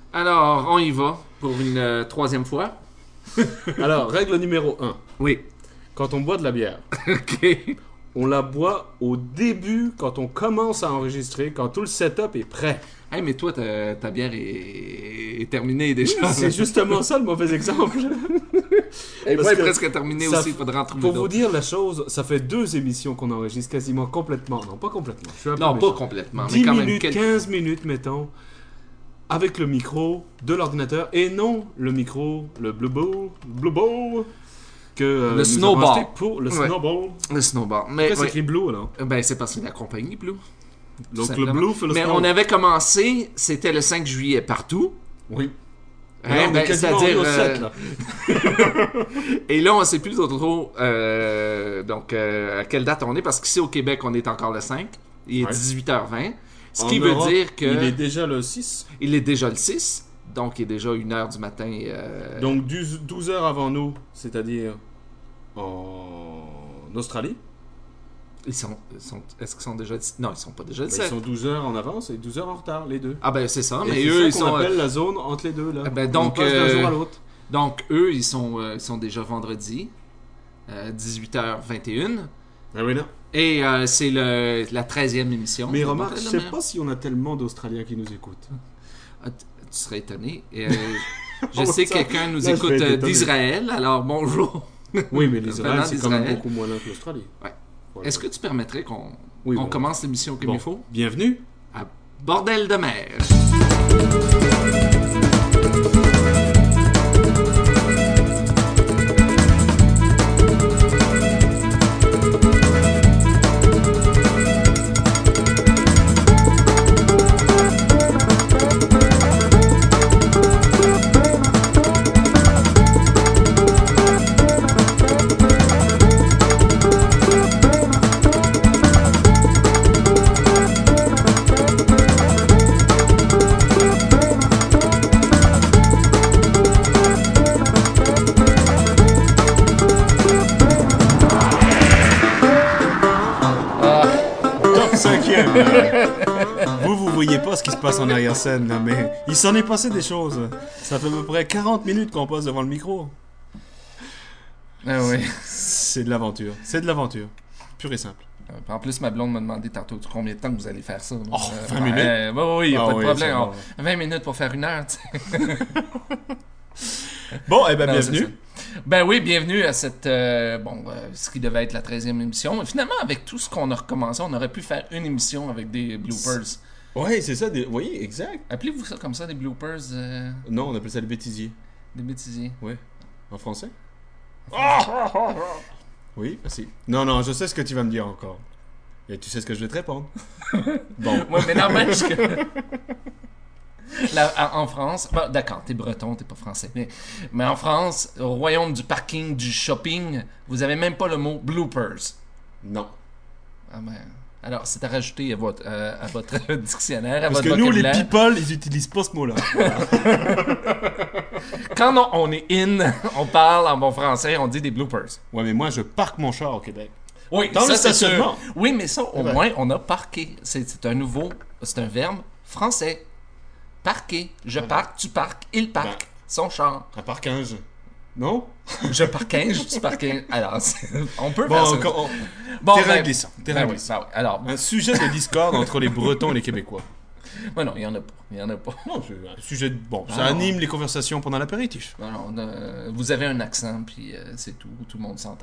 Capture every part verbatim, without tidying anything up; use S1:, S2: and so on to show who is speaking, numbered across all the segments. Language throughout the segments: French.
S1: Alors, on y va pour une euh, troisième fois.
S2: Alors, règle numéro un.
S1: Oui.
S2: Quand on boit de la bière,
S1: OK.
S2: on la boit au début, quand on commence à enregistrer, quand tout le setup est prêt.
S1: Hey, mais toi, ta, ta bière est, est terminée déjà.
S2: C'est justement ça le mauvais exemple.
S1: Elle
S2: Parce
S1: est
S2: que
S1: presque terminée
S2: ça
S1: aussi, il
S2: f-
S1: faudra en trouver
S2: Pour vous
S1: d'autres.
S2: dire la chose, ça fait deux émissions qu'on enregistre quasiment complètement. Non, pas complètement. Je suis un peu
S1: Non, pas
S2: méchant.
S1: complètement, mais
S2: dix
S1: quand même
S2: minutes,
S1: quelques...
S2: quinze minutes, mettons, avec le micro de l'ordinateur et non le micro, le Blue Ball, Blue Ball, que euh,
S1: Le
S2: nous
S1: snowball.
S2: avons acheté pour le
S1: Ouais.
S2: snowball.
S1: Le snowboard.
S2: Pourquoi
S1: Mais,
S2: c'est
S1: ouais.
S2: écrit Blue alors?
S1: Ben, c'est parce que c'est la compagnie Blue.
S2: Donc le
S1: simplement.
S2: Blue fait le
S1: Mais
S2: snow.
S1: on avait commencé, c'était le cinq juillet partout.
S2: Oui.
S1: Hein,
S2: Là, on
S1: ben,
S2: est quasiment
S1: c'est-à-dire,
S2: au
S1: euh,
S2: sept, là.
S1: Et là, on ne sait plus trop, trop euh, donc, euh, à quelle date on est, parce qu'ici au Québec, on est encore le cinq. Il est
S2: Ouais.
S1: dix-huit heures vingt. Ce
S2: En
S1: qui veut
S2: Europe,
S1: dire que
S2: il est déjà le six.
S1: il est déjà le six, donc il est déjà une heure du matin. euh,
S2: Donc douze heures avant nous, c'est-à-dire en Australie.
S1: Ils sont, ils sont- est-ce qu'ils sont déjà le Non, ils sont pas déjà le
S2: Ben,
S1: sept.
S2: ils sont douze heures en avance et douze heures en retard, les deux.
S1: Ah ben c'est ça,
S2: Et
S1: mais
S2: c'est
S1: eux, ils
S2: ça qu'on
S1: sont...
S2: appelle
S1: euh,
S2: la zone entre les deux, là.
S1: ben,
S2: On
S1: donc,
S2: passe d'un
S1: euh,
S2: jour à l'autre.
S1: donc eux, ils sont, euh, ils sont déjà vendredi, euh, dix-huit heures vingt et un.
S2: Ah oui, non.
S1: Et euh, c'est le, la treizième émission.
S2: Mais
S1: de
S2: remarque,
S1: Bordel
S2: je
S1: de
S2: sais
S1: mer.
S2: pas si on a tellement d'Australiens qui nous écoutent.
S1: Ah, t- tu serais étonné. Et, euh, je
S2: Oh,
S1: sais que
S2: ça,
S1: quelqu'un nous
S2: là, je vais
S1: écoute
S2: être
S1: euh,
S2: étonné.
S1: d'Israël, alors bonjour.
S2: Oui, mais l'Israël,
S1: Venant
S2: c'est quand même
S1: d'Israël.
S2: beaucoup moins là que l'Australie.
S1: Ouais.
S2: Voilà.
S1: Est-ce que tu permettrais qu'on
S2: Oui,
S1: on
S2: bon.
S1: commence l'émission comme
S2: Bon,
S1: il faut?
S2: bienvenue.
S1: À Bordel de mer.
S2: Top cinquième. Vous, vous voyez pas ce qui se passe en arrière-scène, là, mais il s'en est passé des choses. Ça fait à peu près quarante minutes qu'on passe devant le micro.
S1: Ah oui.
S2: C'est de l'aventure. C'est de l'aventure. Pure et simple.
S1: En plus, ma blonde m'a demandé tantôt combien de temps que vous allez faire ça.
S2: Oh, vingt minutes?
S1: Euh, oui, oui, il n'y a
S2: Ah
S1: pas
S2: oui,
S1: de problème.
S2: ça va.
S1: On- vingt minutes pour faire une heure, tu sais.
S2: Bon, eh ben,
S1: Non,
S2: bienvenue.
S1: c'est ça. Ben oui, bienvenue à cette, euh, bon, euh, ce qui devait être la treizième émission. Finalement, avec tout ce qu'on a recommencé, on aurait pu faire une émission avec des bloopers.
S2: Ouais, c'est ça. Des... Oui, exact.
S1: Appelez-vous ça comme ça, des bloopers, euh,
S2: Non, on appelle ça le bêtisier.
S1: des bêtisiers?
S2: Ouais. En français? Oui, merci. Non, non, je sais ce que tu vas me dire encore. Et tu sais ce que je vais te répondre. Bon.
S1: Ouais, mais n'empêche que... Là, en en France, bon, d'accord, t'es breton, t'es pas français, mais, mais en France, au royaume du parking, du shopping, vous avez même pas le mot bloopers.
S2: Non.
S1: Ah ben, alors, c'est à rajouter à votre, euh, à votre dictionnaire, à
S2: Parce
S1: votre
S2: que nous, les
S1: vocabulaire.
S2: people, ils utilisent pas ce mot-là.
S1: Quand on, on est in, on parle en bon français, on dit des bloopers.
S2: Ouais, mais moi, je parque mon char au Québec.
S1: Oui,
S2: Dans
S1: ça,
S2: le
S1: c'est
S2: stationnement.
S1: sûr. Oui, mais ça, au
S2: vrai.
S1: moins, on a parqué. C'est c'est un nouveau, c'est un verbe français. Parquer. Je parque, tu parques, il parque.
S2: Ben.
S1: Son char.
S2: Un parquage. Non?
S1: Je parquinge, tu parquinges. Alors, c'est- on peut
S2: Bon,
S1: faire ça.
S2: on- on-
S1: Bon,
S2: terrain
S1: ben-
S2: glissant,
S1: ben
S2: terrain
S1: oui,
S2: glissant.
S1: ben oui. Alors,
S2: Un sujet de discorde entre les Bretons et les Québécois.
S1: ben non, il y en a pas. Il y en a pas.
S2: Non, c'est un sujet de... Bon, ça
S1: Ah, non.
S2: anime les conversations pendant l'apéritif.
S1: Non, non, on a- vous avez un accent, puis euh, c'est tout. Tout le monde s'entend.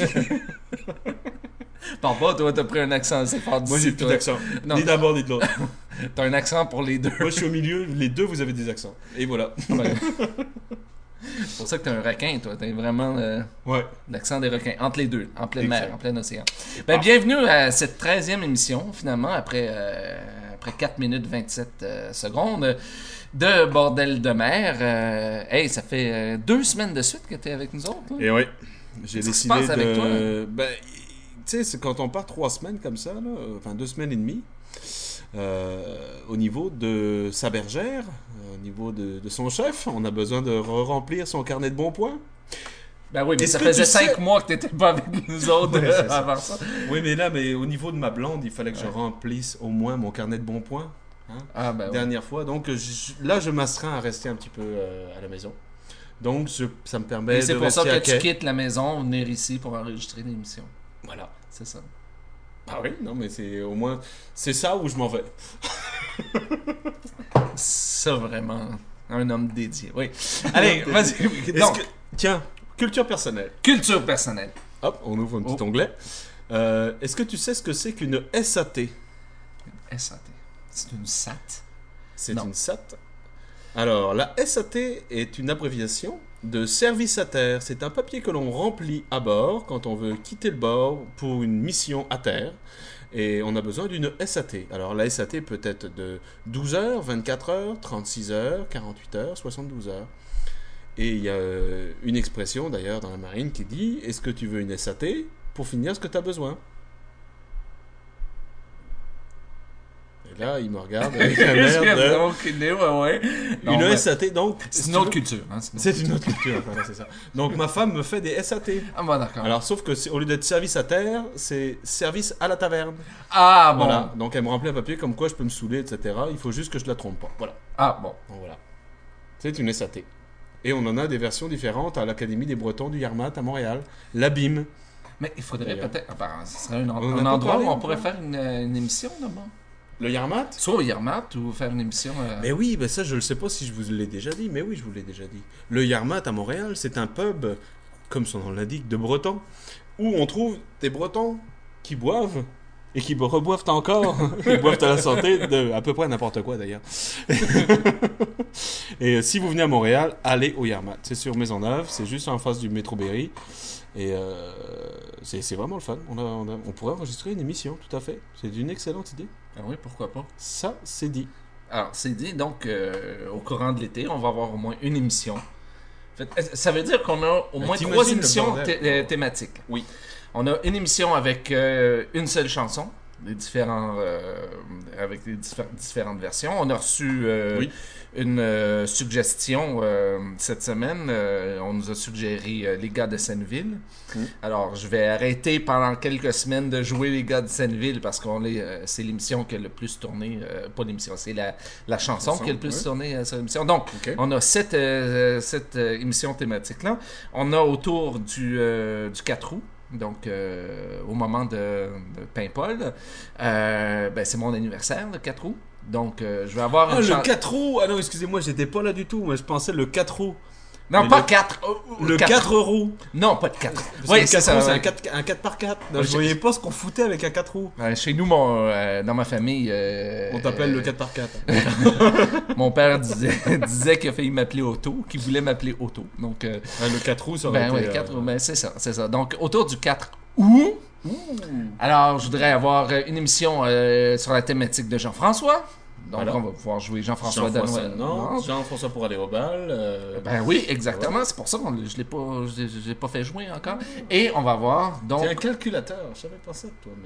S1: Parle pas, toi, t'as pris un accent assez fort d'ici.
S2: Moi, j'ai plus
S1: toi.
S2: d'accent.
S1: Non.
S2: Ni d'abord, ni de l'autre.
S1: T'as un accent pour les deux.
S2: Moi, je suis au milieu. Les deux, vous avez des accents. Et voilà.
S1: Ouais. C'est pour ça que t'es un requin, toi. T'as vraiment euh,
S2: Ouais.
S1: l'accent des requins. Entre les deux, en pleine
S2: Exact.
S1: mer, en plein océan. Ben, bienvenue à cette treizième émission, finalement, après, euh, après quatre minutes vingt-sept euh, secondes de Bordel de mer. Euh, hey, ça fait euh, deux semaines de suite que t'es avec nous autres. Là.
S2: Et ouais. J'ai
S1: Qu'est-ce qui se
S2: décidé
S1: passe avec
S2: de...
S1: toi, hein?
S2: Ben, tu sais, c'est quand on part trois semaines comme ça, là, enfin deux semaines et demie, euh, au niveau de sa bergère, euh, au niveau de, de son chef, on a besoin de re-remplir son carnet de bons points.
S1: Ben oui, mais
S2: Est-ce
S1: ça
S2: que
S1: faisait
S2: tu sais-
S1: cinq mois que t'étais pas avec nous autres
S2: Ouais,
S1: euh,
S2: c'est ça.
S1: avant ça.
S2: Oui, mais là, mais au niveau de ma blonde, il fallait que je remplisse au moins mon carnet de bons points. Hein,
S1: Ah, ben oui.
S2: dernière fois. Donc je- là, je m'astreins à rester un petit peu euh, à la maison. Donc je- ça me permet
S1: Et
S2: de
S1: c'est pour ça
S2: rester à
S1: que tu
S2: quai.
S1: quittes la maison, venir ici pour enregistrer l'émission.
S2: Voilà.
S1: C'est ça.
S2: Ah oui, non, mais c'est au moins c'est ça où je m'en vais.
S1: Ça, vraiment, un homme dédié. Oui. Allez, vas-y.
S2: Est-ce
S1: Donc,
S2: que- Tiens, culture personnelle.
S1: culture personnelle.
S2: Hop, on ouvre un petit
S1: Oh.
S2: onglet. Euh, Est-ce que tu sais ce que c'est qu'une S A T?
S1: S A T. C'est une S A T.
S2: C'est
S1: Non.
S2: une S A T. Alors, la S A T est une abréviation de service à terre. C'est un papier que l'on remplit à bord quand on veut quitter le bord pour une mission à terre. Et on a besoin d'une S A T. Alors, la S A T peut être de douze heures, vingt-quatre heures, trente-six heures, quarante-huit heures, soixante-douze heures. Et il y a euh, une expression d'ailleurs dans la marine qui dit: est-ce que tu veux une S A T pour finir ce que tu as besoin? Et là, il me regarde avec un air de...
S1: Donc, ouais, ouais. Non,
S2: Une
S1: mais
S2: S A T, donc...
S1: C'est
S2: si
S1: une
S2: tu
S1: autre
S2: veux-
S1: culture. Hein, c'est une autre-
S2: C'est une autre culture, voilà, c'est ça. Donc ma femme me fait des S A T.
S1: Ah, bon, d'accord.
S2: Alors, sauf que c'est- au lieu d'être service à terre, c'est service à la taverne.
S1: Ah, bon.
S2: Voilà. Donc elle me remplit un papier comme quoi je peux me saouler, et cetera. Il faut juste que je la trompe pas. Voilà.
S1: Ah, bon.
S2: Donc voilà. C'est une S A T. Et on en a des versions différentes à l'Académie des Bretons du Yarmat à Montréal. L'Abîme.
S1: Mais il faudrait
S2: D'ailleurs.
S1: peut-être. Ah, ben, ce serait un, en-
S2: On en a
S1: un
S2: pas
S1: endroit
S2: parlé
S1: où on
S2: encore.
S1: pourrait faire une, une émission là-bas.
S2: Le Yarmat?
S1: Soit au Yermat ou faire une émission. euh,
S2: Mais oui, ben ça je ne sais pas si je vous l'ai déjà dit, mais oui, je vous l'ai déjà dit. Le Yarmat à Montréal, c'est un pub, comme son nom l'indique, de Bretons, où on trouve des Bretons qui boivent et qui reboivent encore. Ils boivent à la santé de à peu près n'importe quoi d'ailleurs. Et euh, si vous venez à Montréal, allez au Yarmat. C'est sur Maisonneuve, c'est juste en face du métro Berry. Et euh, c'est c'est vraiment le fun. On, a, on, a- on pourrait enregistrer une émission, tout à fait. C'est une excellente idée.
S1: Ah oui, pourquoi pas.
S2: Ça, c'est dit.
S1: Alors, c'est dit, donc, euh, au courant de l'été, on va avoir au moins une émission. Fait, euh, ça veut dire qu'on a au
S2: Ben,
S1: moins
S2: t'imagines
S1: trois
S2: le
S1: émissions
S2: bordel.
S1: thé- euh, thématiques.
S2: Oui.
S1: On a une émission avec euh, une seule chanson, des différents, euh, avec des diffé- différentes versions. On a reçu euh,
S2: Oui.
S1: une euh, suggestion euh, cette semaine. Euh, on nous a suggéré euh, les gars de Senneville.
S2: Mm.
S1: Alors, je vais arrêter pendant quelques semaines de jouer les gars de Senneville parce qu'on est, euh, c'est l'émission qui a le plus tourné. Euh, pas l'émission, c'est la, la chanson
S2: Chanson,
S1: qui a le plus
S2: ouais.
S1: tourné euh, sur l'émission. Donc,
S2: Ok.
S1: on a cette, euh, cette euh, émission thématique-là. On a autour du, euh, du quatre août. Donc, euh, au moment de, de Paimpol, euh, ben, c'est mon anniversaire, le quatre août. Donc, euh, je vais avoir
S2: Ah,
S1: une
S2: le
S1: chan-
S2: quatre roues! Ah non, excusez-moi, j'étais pas là du tout. Moi, je pensais le quatre roues.
S1: Non,
S2: mais
S1: pas
S2: le-
S1: quatre.
S2: Le quatre roues.
S1: Non, pas de quatre.
S2: Parce
S1: Oui,
S2: que
S1: c'est
S2: le
S1: ça.
S2: quatre roues, c'est
S1: ouais.
S2: un quatre, un quatre par quatre. Non,
S1: Ouais,
S2: je
S1: je-
S2: voyais pas ce qu'on foutait avec un quatre roues.
S1: Ouais, chez nous, mon, euh, dans ma famille. euh,
S2: On t'appelle
S1: euh,
S2: le quatre par quatre.
S1: Mon père disait, disait qu'il a failli m'appeler Otto, qu'il voulait m'appeler Otto. Donc, euh,
S2: Ah, le quatre roues, ça aurait
S1: ben
S2: été...
S1: ouais,
S2: euh,
S1: quatre, ben, c'est ça, c'est ça. Donc, autour du quatre août, alors, je voudrais avoir euh, une émission euh, sur la thématique de Jean-François. Donc,
S2: Voilà.
S1: on va pouvoir jouer Jean-François
S2: Jean-François
S1: Danois.
S2: Nantes, Jean-François pour aller au bal. euh,
S1: Ben oui, exactement. C'est pour ça que je l'ai pas, je l'ai- je l'ai pas fait jouer encore. Et on va voir. Donc,
S2: T'es un calculateur, je savais pas ça de toi,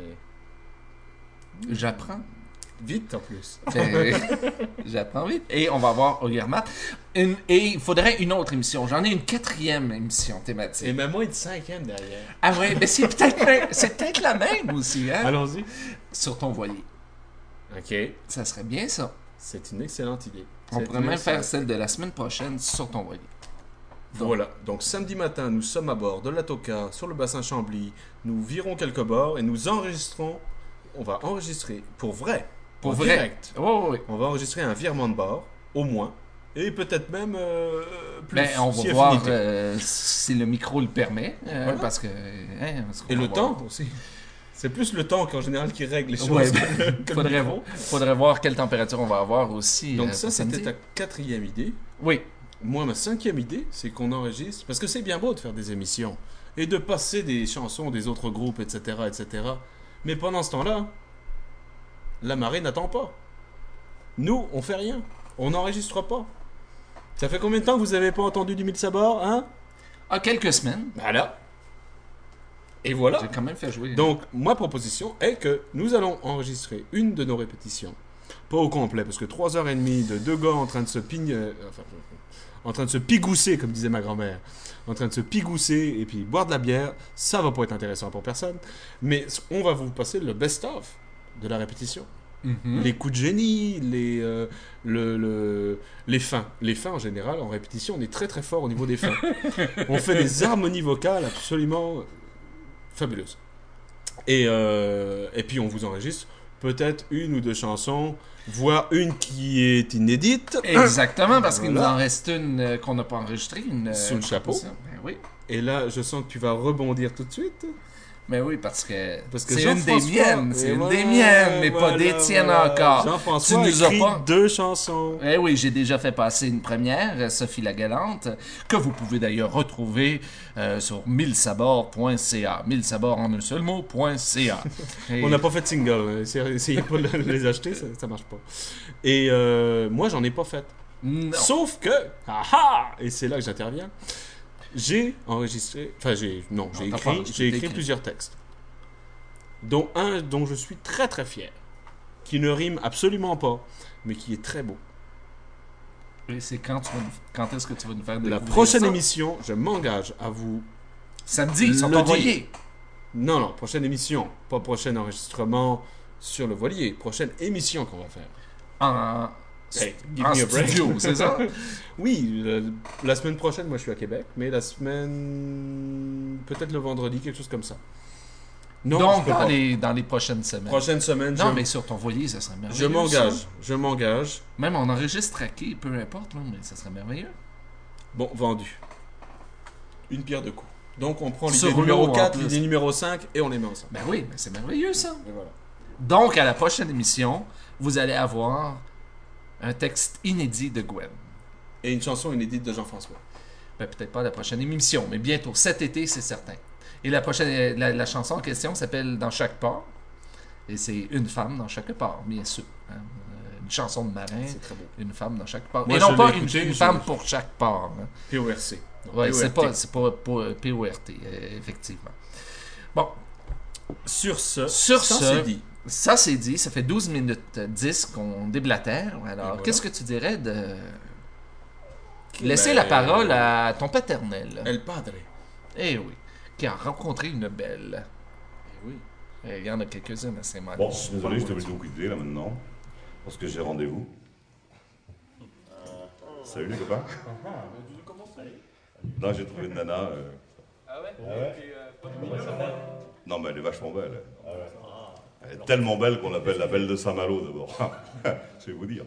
S2: mais
S1: j'apprends.
S2: vite en plus.
S1: Ben, j'apprends vite. Et on va voir au Yermat. Une- Et il faudrait une autre émission. J'en ai une quatrième émission thématique.
S2: Et même moi, une cinquième derrière.
S1: Ah ouais, mais c'est peut-être la- c'est peut-être la même aussi, hein?
S2: Allons-y.
S1: Sur ton voilier.
S2: Ok,
S1: Ça serait bien ça.
S2: c'est une excellente idée.
S1: On
S2: C'est
S1: pourrait
S2: une
S1: même faire
S2: excellente-
S1: celle de la semaine prochaine sur ton voilier. Donc-
S2: Voilà, donc samedi matin, nous sommes à bord de la Toka, sur le bassin Chambly. Nous virons quelques bords et nous enregistrons. On va enregistrer pour vrai.
S1: Pour
S2: en
S1: vrai.
S2: direct.
S1: Oh, oui.
S2: On va enregistrer un virement de bord, au moins. Et peut-être même euh, plus.
S1: Ben, on
S2: si
S1: va voir
S2: affinité.
S1: euh, si le micro le permet. euh,
S2: Voilà.
S1: Parce que. hein, parce qu'on
S2: Et
S1: va
S2: le
S1: voir.
S2: temps aussi. C'est plus le temps qu'en général qui règle les choses.
S1: Ouais,
S2: que le- que le
S1: faudrait,
S2: micro.
S1: faudrait voir quelle température on va avoir aussi.
S2: Donc
S1: euh,
S2: ça,
S1: pour samedi.
S2: c'était ta quatrième idée.
S1: Oui.
S2: Moi, ma cinquième idée, c'est qu'on enregistre, parce que c'est bien beau de faire des émissions, et de passer des chansons des autres groupes, et cetera, et cetera. Mais pendant ce temps-là, la marée n'attend pas. Nous, on fait rien. On n'enregistre pas. Ça fait combien de temps que vous n'avez pas entendu du mille sabord, hein?
S1: Ah, quelques semaines.
S2: Voilà. Et voilà.
S1: J'ai quand même fait jouer.
S2: Donc, ma proposition est que nous allons enregistrer une de nos répétitions. Pas au complet, parce que trois heures et demie de deux gars en train de se pigne, euh, enfin, en train de se pigousser, comme disait ma grand-mère, en train de se pigousser et puis boire de la bière, ça va pas être intéressant pour personne. Mais on va vous passer le best-of de la répétition.
S1: Mhm.
S2: Les coups de génie, les, euh, le, le- les fins. Les fins, en général, en répétition, on est très très fort au niveau des fins. On fait des harmonies vocales absolument fabuleuses. Et, euh, et puis on vous enregistre peut-être une ou deux chansons, voire une qui est inédite.
S1: Exactement, parce qu'il nous
S2: Voilà.
S1: en reste une euh, qu'on n'a pas enregistrée. Une, euh,
S2: Sous le chapeau.
S1: proposition. Ben oui.
S2: Et là, je sens que tu vas rebondir tout de suite.
S1: Mais oui, parce que,
S2: Parce que
S1: c'est une des
S2: Jean-François-
S1: miennes. C'est
S2: et
S1: une
S2: voilà,
S1: des miennes, mais pas
S2: voilà,
S1: des tiennes
S2: voilà.
S1: encore.
S2: Jean-François
S1: Tu
S2: a
S1: nous as
S2: écrit
S1: pas-
S2: deux chansons.
S1: Eh oui, j'ai déjà fait passer une première, euh, Sophie la Galante, que vous pouvez d'ailleurs retrouver euh, sur mille sabords point c a. mille sabords en un seul mot, .ca. Et-
S2: On n'a pas fait de single. hein. Essayez essayez pas de les acheter, ça, ça marche pas. Et euh, moi, j'en ai pas fait.
S1: Non.
S2: Sauf que, ah ah, et c'est là que j'interviens, j'ai enregistré, enfin j'ai, non, j'ai
S1: Non, t'as
S2: écrit,
S1: pas enregistré,
S2: j'ai
S1: t'as
S2: écrit
S1: écrit.
S2: plusieurs textes, dont un dont je suis très très fier, qui ne rime absolument pas, mais qui est très beau.
S1: Et c'est quand, tu vas nous- quand est-ce que tu vas nous faire
S2: La
S1: découvrir
S2: prochaine
S1: ça?
S2: émission, je m'engage à vous.
S1: Samedi, ils sont
S2: le
S1: envoyés.
S2: Non, non, prochaine émission, pas prochain enregistrement sur le voilier, prochaine émission qu'on va faire.
S1: En,
S2: Hey, give
S1: en
S2: me a break.
S1: studio, c'est ça?
S2: Oui, le- la semaine prochaine, moi je suis à Québec, mais la semaine. Peut-être le vendredi, quelque chose comme ça. Non, je
S1: Donc,
S2: peux
S1: dans
S2: pas.
S1: les, dans les prochaines semaines.
S2: Prochaine semaine,
S1: Non,
S2: je,
S1: mais sur ton voilier, ça serait merveilleux.
S2: je m'engage.
S1: ça.
S2: Je m'engage.
S1: Même on enregistre traqué, peu importe, là, mais ça serait merveilleux.
S2: Bon, vendu. Une pierre deux coups. Donc on prend
S1: Sur
S2: l'idée numéro
S1: l'eau, en
S2: quatre,
S1: plus.
S2: l'idée numéro cinq et on les met ensemble.
S1: Ben oui, mais c'est merveilleux, ça.
S2: Et voilà.
S1: Donc, à la prochaine émission, vous allez avoir un texte inédit de Gwen.
S2: Et une chanson inédite de Jean-François.
S1: Ben, peut-être pas la prochaine émission, mais bientôt, cet été, c'est certain. Et la prochaine, la, la chanson en question s'appelle Dans chaque port. Et c'est une femme dans chaque port, bien sûr. hein. Euh, Une chanson de marin,
S2: C'est très beau.
S1: une femme dans chaque port.
S2: Moi,
S1: Et
S2: je
S1: non pas
S2: l'ai
S1: une,
S2: écouté,
S1: une
S2: je-
S1: femme pour chaque port. hein.
S2: P O R C. Non,
S1: Ouais,
S2: P O R T.
S1: c'est pas, c'est pas, pas P O R T, euh, effectivement. Bon,
S2: Sur ce,
S1: Sur
S2: ça
S1: ce,
S2: c'est dit.
S1: ça c'est dit, ça fait douze minutes dix qu'on déblatère. Alors,
S2: voilà.
S1: qu'est-ce que tu dirais de laisser
S2: Ben,
S1: la parole à ton paternel?
S2: El Padre.
S1: Eh oui, qui a rencontré une belle.
S2: Eh oui.
S1: Eh, Il y en a quelques-unes assez mal.
S3: Bon, désolé, je t'ai obligé de vous quitter là maintenant, parce que j'ai rendez-vous. Salut les copains. Non, j'ai trouvé une nana. euh,
S4: Ah ouais,
S3: Non, mais elle est vachement belle. Elle est tellement belle qu'on l'appelle la belle de Saint-Malo d'abord. Je vais vous dire.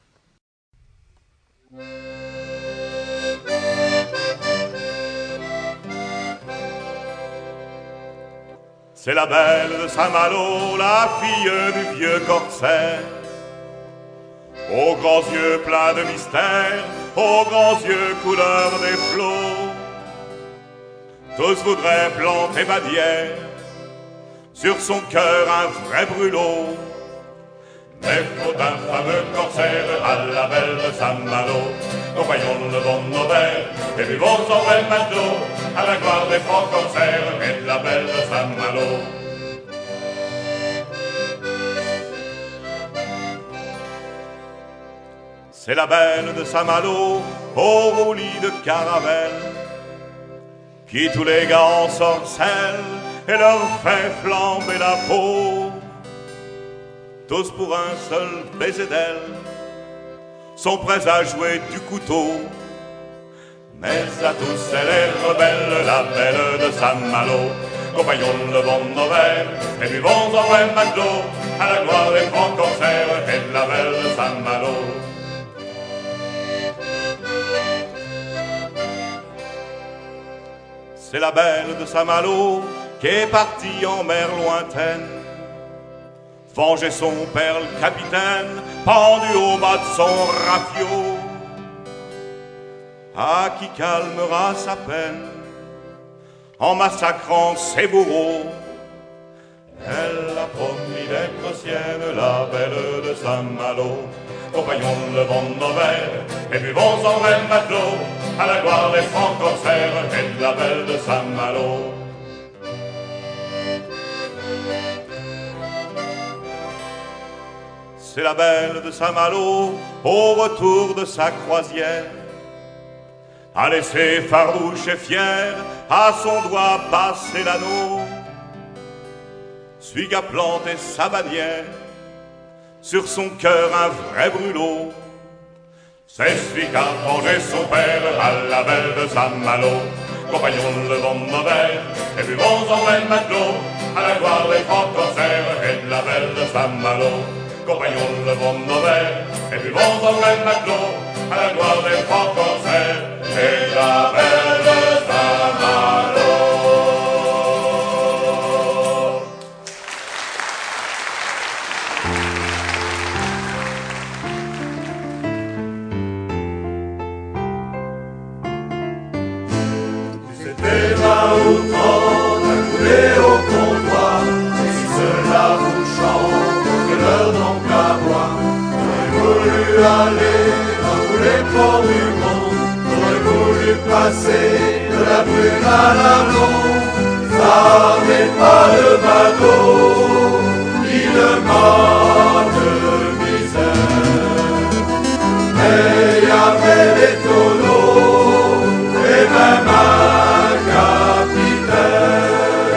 S3: C'est la belle de Saint-Malo, la fille du vieux corsaire. Aux grands yeux pleins de mystère, aux grands yeux couleur des flots. Tous voudraient planter Badière, sur son cœur un vrai brûlot. Mais faut un fameux corsaire à la belle de Saint-Malo. Compagnon le vent de nos verres, et buvons son bel matelot, à la gloire des francs corsaires et de la belle de Saint-Malo. C'est la belle de Saint-Malo, au roulis de caravelle, qui tous les gars ensorcelle et leur fait flamber la peau. Tous pour un seul baiser d'elle sont prêts à jouer du couteau. Mais à tous elle est rebelle, la belle de Saint-Malo. Compagnon le vent de nos verres, et buvons en vrai matelot, à la gloire des francs corsaires et de la belle de Saint-Malo. C'est la belle de Saint-Malo qui est partie en mer lointaine, venger son père le capitaine, pendu au bas de son rafio. Ah, qui calmera sa peine en massacrant ses bourreaux. Elle a promis d'être sienne, la belle de Saint-Malo. Compagnon le vent de nos verres, et buvons en vrai matelot, à la gloire des francs corsaires et de la belle de Saint-Malo. C'est la belle de Saint-Malo, au retour de sa croisière, a laissé farouche et fier à son doigt passer l'anneau. Celui qui a planté sa bannière sur son cœur un vrai brûlot. C'est celui qu'a forgé son père à la belle de Saint-Malo. Compagnons, levons nos verres et buvons en même matelot à la gloire des francs corsaires et de la belle de Saint-Malo. Compagnons, levons nos verres et buvons en même matelot à la gloire des francs corsaires et de la belle de Saint-Malo.
S4: C'était vingt ou trente à couler au comptoir, et si cela vous chante, offrez-leur donc à boire. J'aurais voulu aller dans tous les ports du monde, j'aurais voulu passer de la brune à la blonde. Ça n'est pas de bateau, ni de mort de misère. Mais il y avait des tonneaux, et même un capitaine.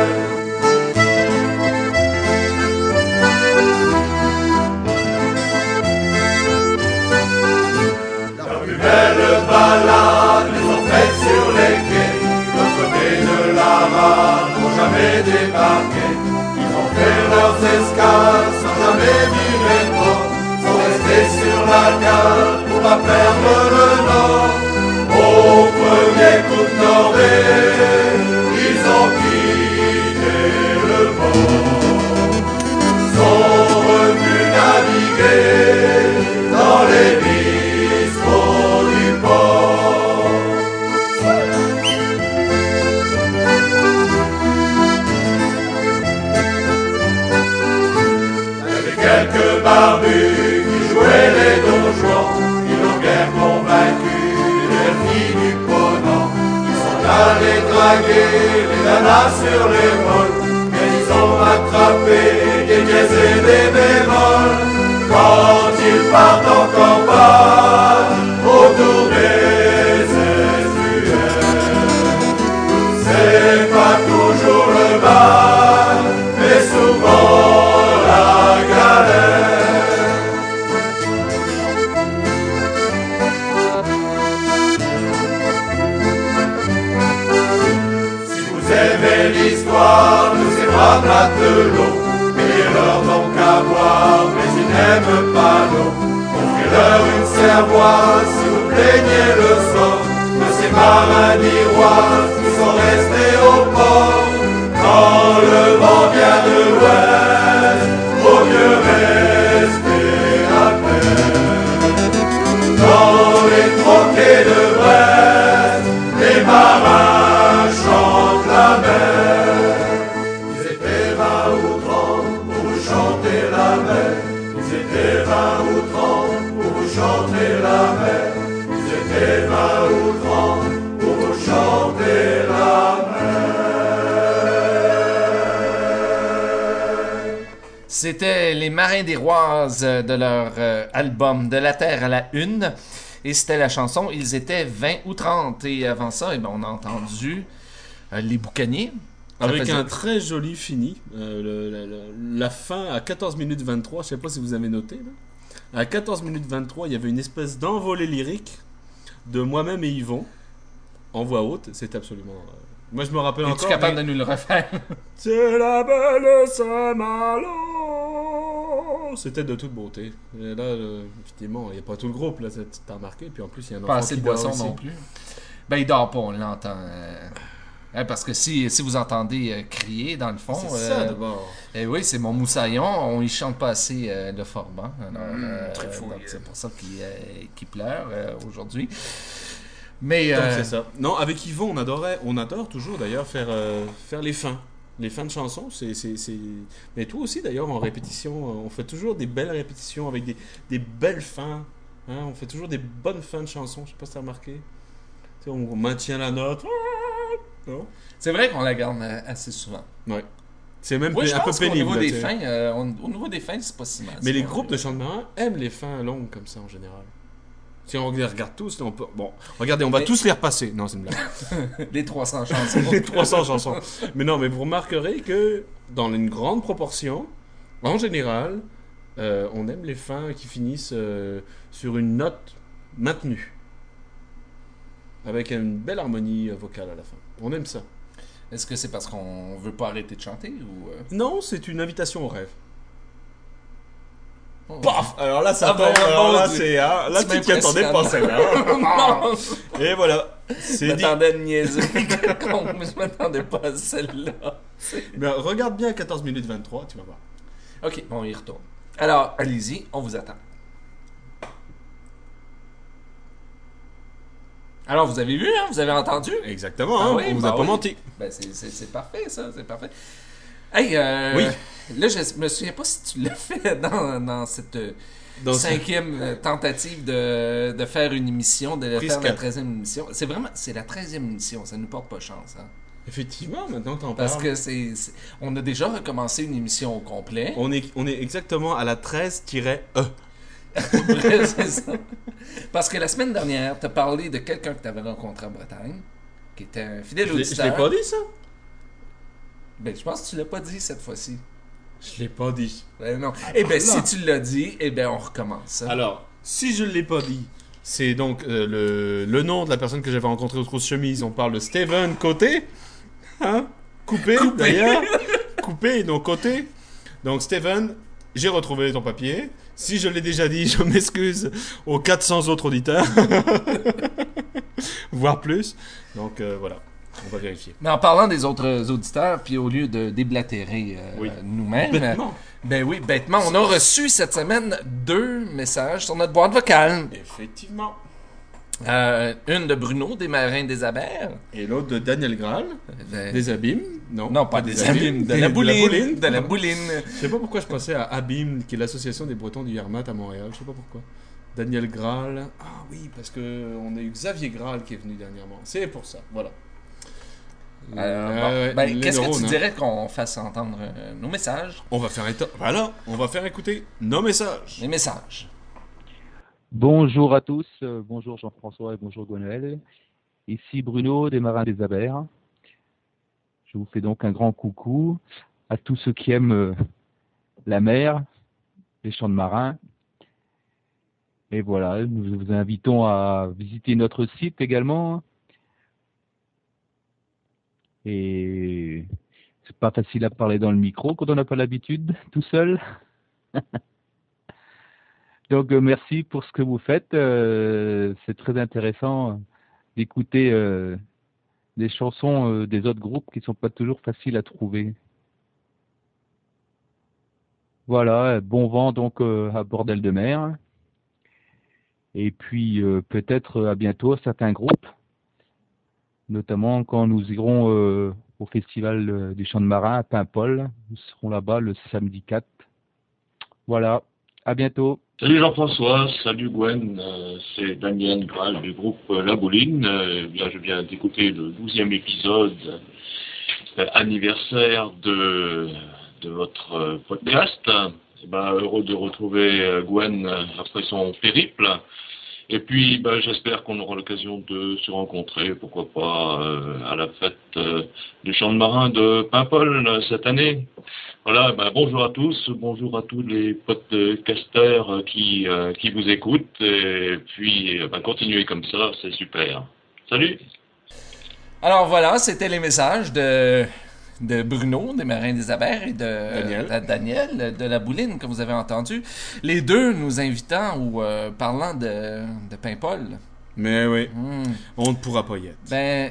S4: La plus belle balade, les ont faites sur les quais. L'autre côté de la rade, n'ont jamais débarqué. Ils ont fait leurs escales sans jamais virer trop. Sont restés sur la cale pour pas perdre le nord. Au premier coup de Nordée, ils ont quitté le port. Sont revenus naviguer dans les bistrots du port. Il y avait quelques barbus qui jouaient les donjons. Ils n'ont guère convaincu du Ponant. Ils sont allés draguer les nanas sur les vols, mais ils ont attrapé des dièses et des bémols. Quand ils partent en campagne, autour des estuaires, c'est pas toujours le mal, mais souvent la galère. L'histoire de ces braves matelots, payez-leur donc à boire, mais ils n'aiment pas l'eau. Offrez-leur une cervoise si vous plaignez le sort de ces marins d'iroise qui sont restés au port. Quand le vent vient de l'ouest, vaut mieux rester à terre. Dans les troquets de Brest, les marins chantent la mer. Ils étaient vingt ou trente pour vous chanter la mer. Ils étaient vingt ou trente pour vous chanter la mer. Ils étaient vingt ou trente pour vous chanter la mer.
S1: C'était les Marins d'Iroise de leur euh, album De la Terre à la Une. Et c'était la chanson Ils étaient vingt ou trente. Et avant ça, eh ben, on a entendu euh, Les Boucaniers. Ça
S2: Avec
S1: faisait...
S2: un très joli fini. Euh, le, le, le, la fin à quatorze minutes vingt-trois, je ne sais pas si vous avez noté. Là. À quatorze minutes vingt-trois, il y avait une espèce d'envolée lyrique de moi-même et Yvon, en voix haute. C'était absolument... Euh... Moi, je me rappelle
S1: Es-tu
S2: encore...
S1: capable
S2: mais...
S1: de nous le refaire?
S2: C'est la belle Saint-Malo. C'était de toute beauté. Et là, euh, effectivement, il n'y a pas tout le groupe, là, t'as remarqué. Puis en plus, il y a un enfant
S1: Pas assez
S2: qui
S1: de
S2: dort
S1: boisson
S2: aussi.
S1: non plus. Ben, il dort pas, on l'entend. Euh... Hein, parce que si, si vous entendez euh, crier, dans le fond...
S2: C'est
S1: euh,
S2: ça, d'abord.
S1: Eh oui, c'est mon moussaillon. On y chante pas assez euh, le Forban. Alors,
S2: Mmh,
S1: euh,
S2: très fou,
S1: donc
S2: yeah.
S1: c'est pour ça qu'il euh, qu'il pleure euh, aujourd'hui. Mais...
S2: Donc,
S1: euh,
S2: c'est ça. Non, avec Yvon, on adorait, on adore toujours d'ailleurs faire, euh, faire les fins. Les fins de chansons, c'est, c'est, c'est... Mais toi aussi d'ailleurs, en répétition, on fait toujours des belles répétitions avec des, des belles fins. Hein? On fait toujours des bonnes fins de chansons. Je sais pas si t'as remarqué. Tu sais, on maintient la note. Non?
S1: C'est vrai qu'on la garde euh, assez souvent.
S2: Ouais. C'est même
S1: Oui, je
S2: un peu
S1: pense qu'au
S2: pénible.
S1: niveau
S2: là,
S1: des
S2: tu sais.
S1: fins, euh, on- au niveau des fins, c'est pas si mal.
S2: Mais les
S1: C'est pas-
S2: groupes de chants de marins aiment les fins longues comme ça en général. Si on les regarde tous, on peut... Bon, regardez, on va
S1: Mais-
S2: tous les repasser. Non, c'est une blague.
S1: Les trois cents chansons.
S2: Les trois cents chansons. Mais non, mais vous remarquerez que dans une grande proportion, en général, Euh, on aime les fins qui finissent euh, sur une note maintenue. Avec une belle harmonie euh, vocale à la fin. On aime ça.
S1: Est-ce que c'est parce qu'on veut pas arrêter de chanter ou... euh?
S2: Non, c'est une invitation au rêve.
S1: Oh.
S2: Paf! Alors là, ça
S1: Ah ben,
S2: tombe. Alors là,
S1: bon,
S2: c'est... Hein, là,
S1: tu
S2: tu t'y attendais pas, celle-là.
S1: Non!
S2: Et voilà.
S1: Je
S2: C'est dit.
S1: m'attendais à une niaiserie quelconque, mais je m'attendais pas à celle-là.
S2: Mais regarde bien à quatorze minutes vingt-trois, tu vas voir.
S1: Ok, bon, on y retourne. Alors, allez-y, on vous attend. Alors, vous avez vu, hein? Vous avez entendu?
S2: Exactement,
S1: Ah
S2: hein,
S1: oui,
S2: on vous
S1: bah
S2: a pas
S1: oui.
S2: menti.
S1: Ben, c'est, c'est, c'est parfait, ça, c'est parfait. Hey, euh,
S2: Oui.
S1: Là, je me souviens pas si tu l'as fait dans, dans cette euh,
S2: Dans ce-
S1: cinquième euh, tentative de, de faire une émission, de
S2: Prise
S1: faire la
S2: quatre.
S1: treizième émission. C'est vraiment, c'est la treizième émission, ça nous porte pas chance, hein?
S2: Effectivement, maintenant t'en
S1: Parce
S2: parles.
S1: que c'est, c'est- on a déjà recommencé une émission au complet.
S2: On est, on est exactement à la treize-E.
S1: Bref, c'est ça. Parce que la semaine dernière, tu as parlé de quelqu'un que tu avais rencontré en Bretagne, qui était un fidèle
S2: Je l'ai- je
S1: auditeur.
S2: l'ai pas dit, ça?
S1: Ben, je pense que tu l'as pas dit cette fois-ci.
S2: Je l'ai pas dit.
S1: Ben non. Eh ben,
S2: là.
S1: si tu l'as dit, eh ben, on recommence. hein.
S2: Alors, si je l'ai pas dit, c'est donc euh, le, le nom de la personne que j'avais rencontrée au trou de chemise. On parle de Steven Côté. Hein? Coupé, d'ailleurs. Coupé et non Côté. Donc, Steven, j'ai retrouvé ton papier. Si je l'ai déjà dit, je m'excuse aux quatre cents autres auditeurs. Voire plus. Donc, euh, voilà. On va vérifier.
S1: Mais en parlant des autres auditeurs, puis au lieu de déblatérer euh,
S2: Oui.
S1: nous-mêmes,
S2: Bêtement.
S1: ben oui, bêtement, on a reçu cette semaine deux messages sur notre boîte vocale.
S2: Effectivement.
S1: Euh, une de Bruno, des Marins des Abers.
S2: Et l'autre de Daniel Graal,
S1: Euh,
S2: des Abîmes. Non,
S1: non, pas des abîmes, de la bouline. De la bouline.
S2: Je sais pas pourquoi je pensais à Abîme, qui est l'association des Bretons du Wehrmacht à Montréal. Je sais pas pourquoi. Daniel Graal. Ah oui, parce que on a eu Xavier Graal qui est venu dernièrement. C'est pour ça, voilà.
S1: Alors,
S2: Euh,
S1: bon,
S2: ouais,
S1: ben,
S2: les
S1: qu'est-ce que
S2: neurones,
S1: tu
S2: hein.
S1: dirais qu'on fasse entendre euh, nos messages?
S2: On va faire éto- voilà, on va faire écouter nos messages.
S1: Les messages.
S5: Bonjour à tous, euh, bonjour Jean-François et bonjour Gwenaël. Ici Bruno des Marins des Abers. Je vous fais donc un grand coucou à tous ceux qui aiment euh, la mer, les champs de marins. Et voilà, nous vous invitons à visiter notre site également. Et c'est pas facile à parler dans le micro quand on n'a pas l'habitude, tout seul. Donc euh, merci pour ce que vous faites. Euh, c'est très intéressant d'écouter euh, des chansons euh, des autres groupes qui sont pas toujours faciles à trouver. Voilà, bon vent donc euh, à Bordel de Mer. Et puis euh, peut-être à bientôt certains groupes, notamment quand nous irons euh, au festival euh, du Chant de Marin à Paimpol. Nous serons là-bas le samedi quatre. Voilà, à bientôt.
S6: Salut Jean-François, salut Gwen, euh, c'est Daniel Graal du groupe euh, La Bouline. Euh, bien, je viens d'écouter le douzième épisode euh, anniversaire de, de votre euh, podcast. Et ben, heureux de retrouver euh, Gwen euh, après son périple. Et puis, ben, j'espère qu'on aura l'occasion de se rencontrer, pourquoi pas, euh, à la fête euh, du Chant de Marin de Paimpol euh, cette année. Voilà, ben, bonjour à tous, bonjour à tous les podcasters euh, qui, euh, qui vous écoutent, et puis ben, continuez comme ça, c'est super. Salut!
S1: Alors voilà, c'était les messages de, de Bruno, des Marins des Abers, et de
S2: Daniel.
S1: de Daniel, de la Bouline, que vous avez entendu. Les deux nous invitant ou euh, parlant de, de Paimpol.
S2: Mais oui,
S1: Hmm.
S2: on ne pourra pas y être.
S1: Ben,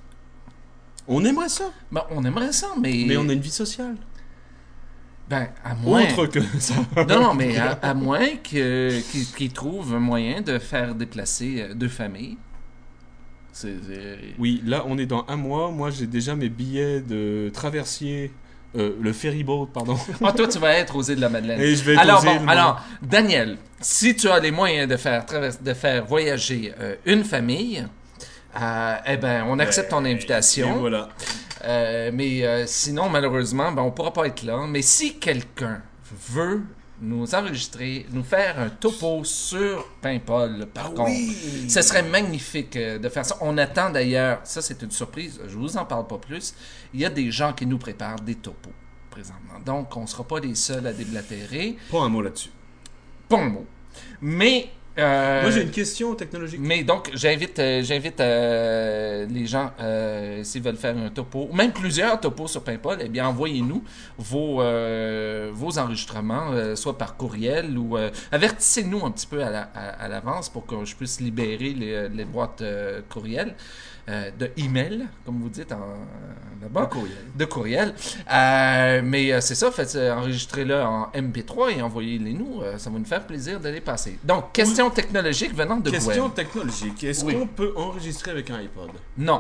S2: On aimerait ça,
S1: ben, on aimerait ça, mais...
S2: mais on a une vie sociale.
S1: Ben, à moins...
S2: Autre que ça.
S1: Non, non, mais à, à moins que, qu'ils, qu'ils trouvent un moyen de faire déplacer euh, deux familles. C'est... c'est-
S2: Oui, là, on est dans un mois. Moi, j'ai déjà mes billets de traversier, euh, le ferry boat, pardon.
S1: Ah, toi, tu vas être aux îles de la Madeleine.
S2: Et je vais être
S1: alors,
S2: aux
S1: bon,
S2: îles, moi.
S1: alors, Daniel, si tu as les moyens de faire, travers- de faire voyager euh, une famille, euh, eh ben, on accepte ton
S2: Et
S1: invitation.
S2: voilà.
S1: Euh, mais euh, sinon, malheureusement, ben, on pourra pas être là. Mais si quelqu'un veut nous enregistrer, nous faire un topo sur Paimpol, par contre, ce serait magnifique euh, de faire ça. On attend d'ailleurs, ça c'est une surprise, je vous en parle pas plus, il y a des gens qui nous préparent des topos présentement. Donc, on ne sera pas les seuls à déblatérer.
S2: Pas un mot là-dessus.
S1: Pas un mot. Mais... Euh,
S2: Moi, j'ai une question technologique.
S1: Mais donc, j'invite, euh, j'invite euh, les gens, euh, s'ils veulent faire un topo, ou même plusieurs topos sur Paimpol, eh bien, envoyez-nous vos, euh, vos enregistrements, euh, soit par courriel ou euh, avertissez-nous un petit peu à, la, à, à l'avance pour que je puisse libérer les, les boîtes euh, courriel. Euh, de email, comme vous dites en, là-bas.
S2: De courriel.
S1: De courriel. Euh, mais euh, c'est ça, faites, euh, enregistrez-le en M P trois et envoyez-les nous. Euh, ça va nous faire plaisir de les passer. Donc, question oui. technologique venant de
S2: Question
S1: Gwen.
S2: technologique. Est-ce oui. qu'on peut enregistrer avec un iPod?
S1: Non.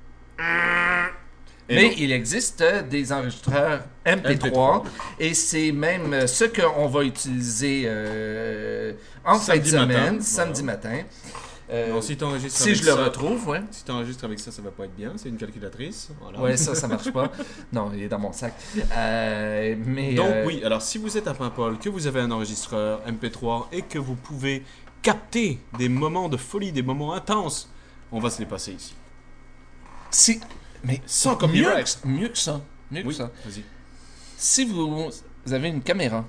S1: Et mais non. il existe des enregistreurs M P trois, M P trois. Et c'est même ce qu'on va utiliser euh, en fin de semaine, matin, samedi voilà. matin. Euh,
S2: non, si
S1: si avec je ça, le retrouve, ouais.
S2: Si tu enregistres avec ça, ça va pas être bien. C'est une calculatrice. Voilà.
S1: Ouais, ça, ça marche pas. Non, il est dans mon sac. Euh, mais
S2: donc
S1: euh...
S2: oui. Alors, si vous êtes à Paimpol, que vous avez un enregistreur M P trois et que vous pouvez capter des moments de folie, des moments intenses, on va se les passer ici.
S1: Si, mais
S2: sans copyright.
S1: Mieux, mieux que ça. Mieux
S2: oui,
S1: que ça.
S2: Vas-y.
S1: Si vous, vous avez une caméra,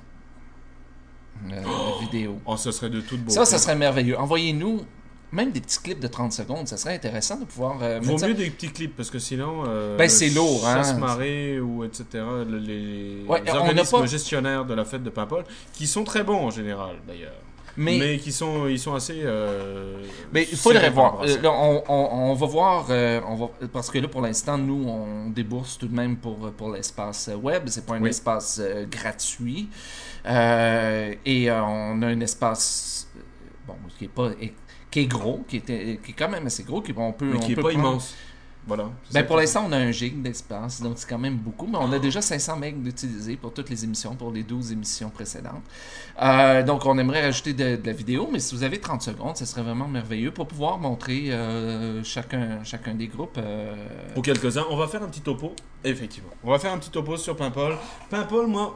S1: euh, oh, vidéo.
S2: Oh, ça serait de toute beauté.
S1: Ça, ça serait merveilleux. Envoyez-nous. Même des petits clips de trente secondes, ça serait intéressant de pouvoir... Euh,
S2: Vaut
S1: ça.
S2: mieux des petits clips, parce que sinon... Euh,
S1: ben, c'est lourd, hein.
S2: Chasse-marée ou et cetera, les,
S1: ouais,
S2: les organismes
S1: pas...
S2: gestionnaires de la fête de Paimpol, qui sont très bons en général, d'ailleurs. Mais, mais qui sont, ils sont assez... Euh,
S1: mais il faudrait voir. Euh, là, on, on, on va voir... Euh, on va, parce que là, pour l'instant, nous, on débourse tout de même pour, pour l'espace web. C'est pas un oui. espace euh, gratuit. Euh, et euh, on a un espace... Bon, qui est pas... qui est gros, qui est, qui est quand même assez gros, qui on peut,
S2: mais
S1: on
S2: qui
S1: peut
S2: est pas
S1: prendre...
S2: immense. Voilà.
S1: Ben pour l'instant, on a un gig d'espace, donc c'est quand même beaucoup, mais on a déjà cinq cents megs d'utiliser pour toutes les émissions, pour les douze émissions précédentes. Euh, donc, on aimerait rajouter de, de la vidéo, mais si vous avez trente secondes, ce serait vraiment merveilleux pour pouvoir montrer euh, chacun, chacun des groupes. Euh...
S2: Pour quelques-uns, on va faire un petit topo. Effectivement. On va faire un petit topo sur Paimpol. Paimpol, moi,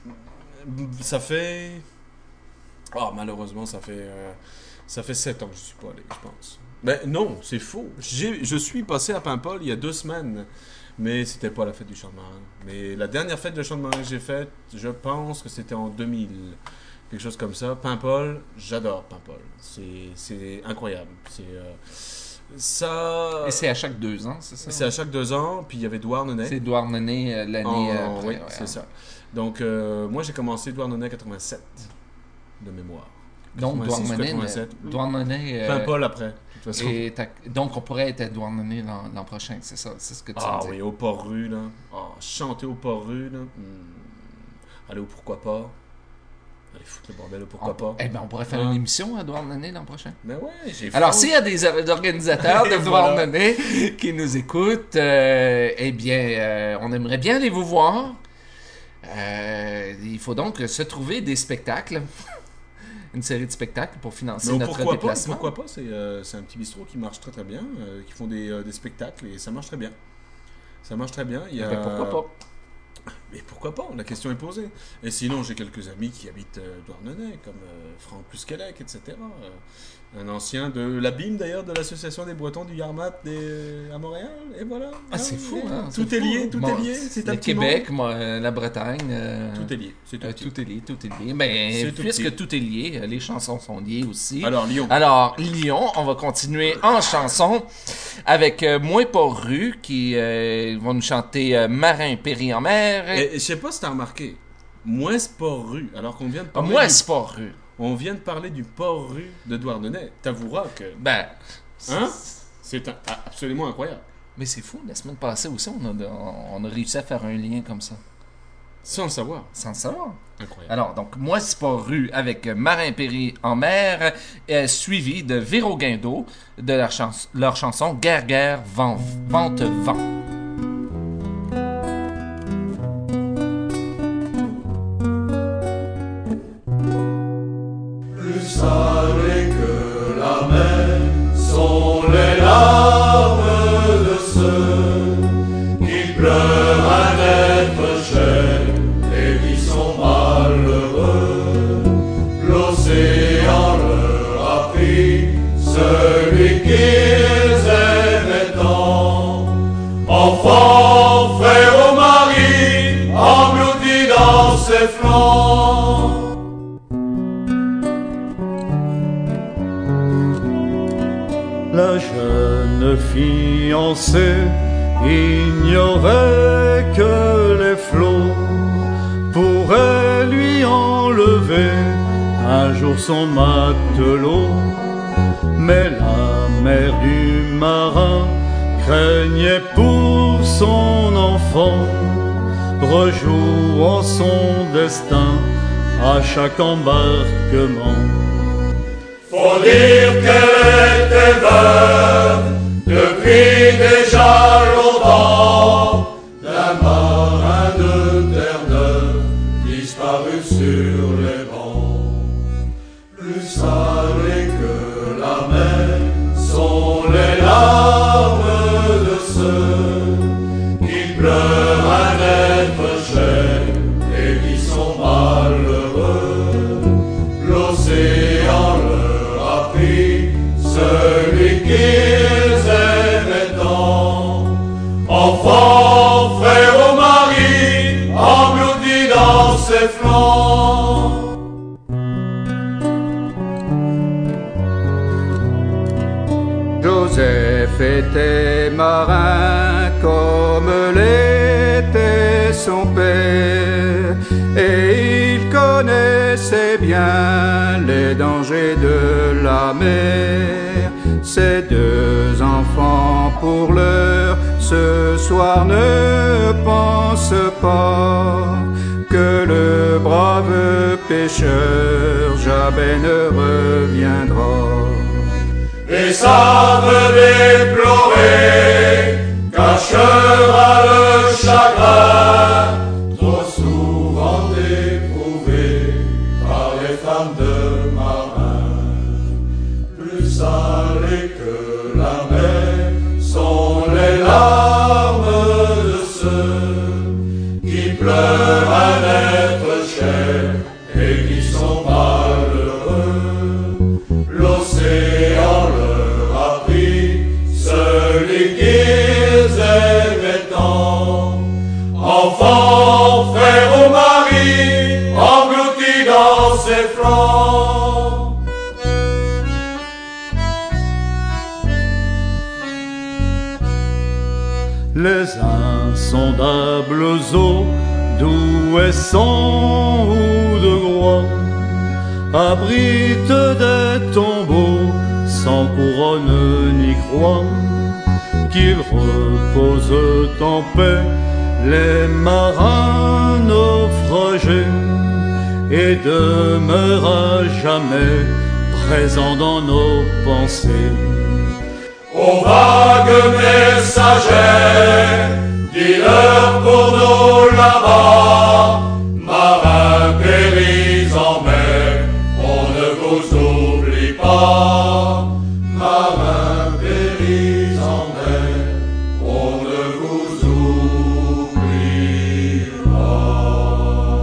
S2: ça fait... Oh, malheureusement, ça fait... Euh... Ça fait sept ans que je suis pas allé, je pense. Mais non, c'est faux. J'ai, je suis passé à Paimpol il y a deux semaines, mais c'était pas la fête du chant de marin. Mais la dernière fête de chant de marin que j'ai faite, je pense que c'était en deux mille. Quelque chose comme ça. Paimpol, j'adore Paimpol. C'est, c'est incroyable. C'est... Euh... Ça...
S1: Et c'est à chaque deux ans, c'est ça?
S2: C'est à chaque deux ans, puis il y avait Douarnenez.
S1: C'est Douarnenez euh, l'année
S2: oh,
S1: après.
S2: Oui,
S1: ouais,
S2: c'est
S1: ouais.
S2: ça. Donc, euh, moi, j'ai commencé Douarnenez quatre-vingt-sept, de mémoire.
S1: Donc, Douarnenez, Douarnenez euh,
S2: Paimpol après, de toute façon.
S1: Et donc, on pourrait être à Douarnenez l'an, l'an prochain, c'est ça? C'est ce que tu
S2: Ah
S1: dis.
S2: oui, au Port-Rue, là. Oh, chanter au Port-Rue, là. Hmm. Allez, au pourquoi pas. Allez, foutre le bordel, au pourquoi
S1: on,
S2: pas.
S1: Eh bien, on pourrait faire ah. une émission à Douarnenez l'an prochain.
S2: Ben ouais, j'ai
S1: Alors, s'il y a des organisateurs de Douarnenez voilà. qui nous écoutent, euh, eh bien, euh, on aimerait bien aller vous voir. Euh, il faut donc se trouver des spectacles. Une série de spectacles pour financer
S2: Mais
S1: notre
S2: pourquoi
S1: déplacement.
S2: Pas, pourquoi pas? C'est, euh, c'est un petit bistrot qui marche très très bien, euh, qui font des, euh, des spectacles et ça marche très bien. Ça marche très bien. Il y a...
S1: Mais pourquoi pas?
S2: Mais pourquoi pas? La question est posée. Et sinon, j'ai quelques amis qui habitent euh, Douarnenez, comme euh, Franck Plusquelec, et cetera. Euh, un ancien de l'A B I M d'ailleurs, de l'association des Bretons du Yarmat des... à Montréal. Et voilà.
S1: Ah, c'est fou, hein?
S2: Tout
S1: c'est
S2: est
S1: fou.
S2: lié, tout bon, est lié. C'est
S1: le
S2: un
S1: Québec, moi, la Bretagne. Euh,
S2: tout est lié. C'est tout,
S1: euh, tout est lié, tout est lié. Ben,
S2: c'est
S1: puisque tout, tout est lié, les chansons sont liées aussi.
S2: Alors, Lyon.
S1: Alors, Lyon, on va continuer en chanson avec euh, Moins Port-Rue qui euh, vont nous chanter euh, Marin péri en mer.
S2: Et, et je sais pas si t'as remarqué, Moins Port-Rue, alors qu'on vient de parler.
S1: Ah, Moins
S2: du...
S1: Port-Rue.
S2: On vient de parler du Port-Rue de Douarnenez. T'avoueras que...
S1: Ben...
S2: Hein? C'est un, absolument incroyable.
S1: Mais c'est fou, la semaine passée aussi, on a, on a réussi à faire un lien comme ça.
S2: Sans le savoir.
S1: Sans le savoir.
S2: Incroyable.
S1: Alors, donc, Moi, c'est pas rue avec Marin péri en mer, euh, suivi de Véro Guindeau, de leur, chans- leur chanson Guerre, guerre, vent, vente, vent.
S4: Salés que la mer sont les larmes de ceux qui pleurent un être cher et qui sont malheureux. L'océan leur a pris celui qu'ils aimaient tant.
S7: jeune fiancée ignorait que les flots pourraient lui enlever un jour son matelot. Mais la mère du marin craignait pour son enfant, rejouant son destin à chaque embarquement.
S4: Faut dire qu'elle était veuve depuis déjà longtemps, d'un marin de Terre-Neuve disparu sur les bancs. Plus salé que la mer sont les larmes de ceux qui pleurent un être cher et qui sont malheureux. L'océan leur a pris celui qu'ils aimaient tant. Enfant, frère au mari, englouti dans ses flancs.
S8: Joseph était marin comme l'était son père, et il connaissait bien les dangers de la mer. Ces deux enfants pour l'heure ce soir ne pensent pas que le brave pêcheur jamais ne reviendra.
S4: Et savent déplorer, cachera le chagrin, trop souvent éprouvé par les femmes de marins. Plus salées que la mer sont les larmes de ceux qui pleurent un être cher et qui sont malheureux. L'océan leur a pris celui qu'ils aimaient tant. Enfant, frère au mari, englouti dans ses flancs.
S7: Les insondables eaux d'où est sang ou de groix abritent des tombeaux sans couronne ni croix, qu'ils reposent en paix les marins naufragés et demeurent à jamais présents dans nos pensées.
S4: Aux vagues messagères, dis-leur pour nous là-bas, marins péris en mer, on ne vous oublie pas. Marins péris en mer, on ne vous oublie pas.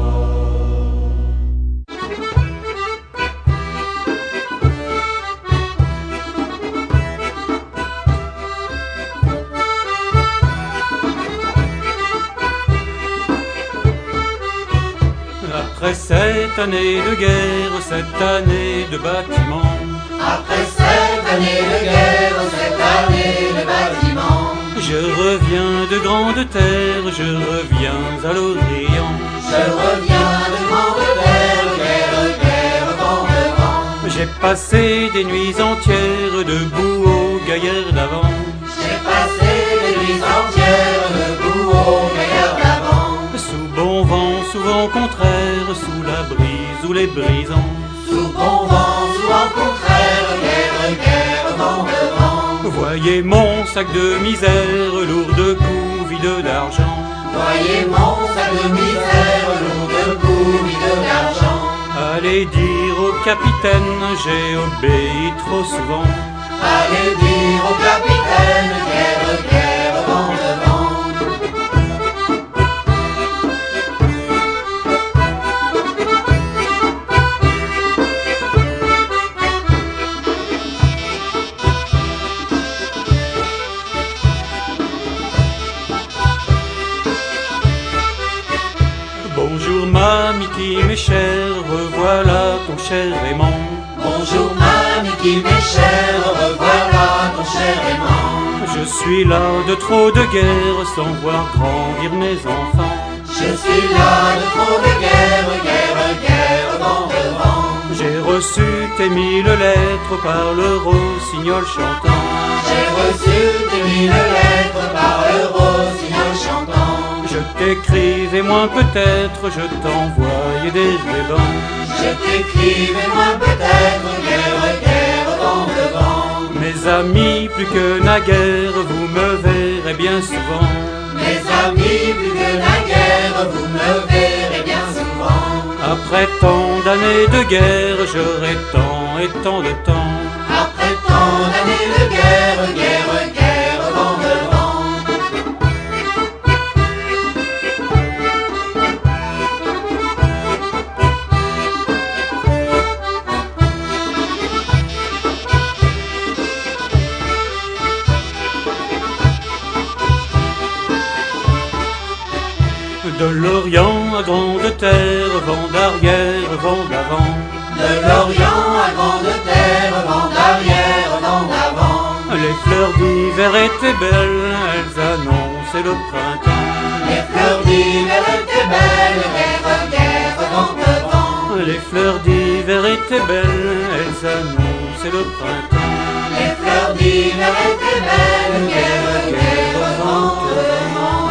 S9: Après cette année de guerre, cette année de bâtiment,
S10: après cette année de guerre, cette année de bâtiment,
S9: je reviens de grande terre, je reviens à l'Orient.
S10: Je reviens de grande terre, guerre, guerre, vent de vent.
S9: J'ai passé des nuits entières debout aux gaillards d'avant.
S10: J'ai passé des nuits entières debout aux gaillards d'avant.
S9: Sous bon vent, souvent contraire, sous la brise ou les brisants.
S10: Sous bon vent, souvent contraire, guerre, guerre, vent de vent.
S9: Voyez mon sac de misère, lourd de coups, vide d'argent.
S10: Voyez mon sac de misère, lourd de coups, vide d'argent.
S9: Allez dire au capitaine, j'ai obéi trop souvent.
S10: Allez dire au capitaine, guerre, guerre, vent de vent.
S9: Bonjour mamie qui m'est chère, revoilà ton cher aimant.
S10: Bonjour mamie qui m'est chère, revoilà ton cher aimant.
S9: Je suis là de trop de guerre sans voir grandir mes enfants.
S10: Je suis là de trop de guerre, guerre, guerre, vent de vent.
S9: J'ai reçu tes mille lettres par le rossignol chantant.
S10: J'ai reçu tes mille lettres par le rossignol chantant.
S9: Je t'écrivais moins peut-être, je t'envoyais des rubans.
S10: Je t'écrivais moins peut-être, guerre, guerre, vent de vent.
S9: Mes amis, plus que naguère, vous me verrez bien souvent.
S10: Mes amis, plus que naguère, vous me verrez bien souvent.
S9: Après tant d'années de guerre, j'aurai tant et tant de temps.
S10: Après tant d'années de guerre, guerre, guerre, vent de vent.
S9: De l'Orient à Grande Terre, vent d'arrière, vent d'avant.
S10: De l'Orient à Grande Terre, vent d'arrière, vent d'avant.
S9: Les fleurs d'hiver étaient belles, elles annonçaient le printemps.
S10: Les fleurs d'hiver étaient belles, guerre, guerre, vent de vent.
S9: Les fleurs d'hiver étaient belles, elles annonçaient le printemps.
S10: Les fleurs d'hiver étaient belles, guerre, guerre, vent de vent.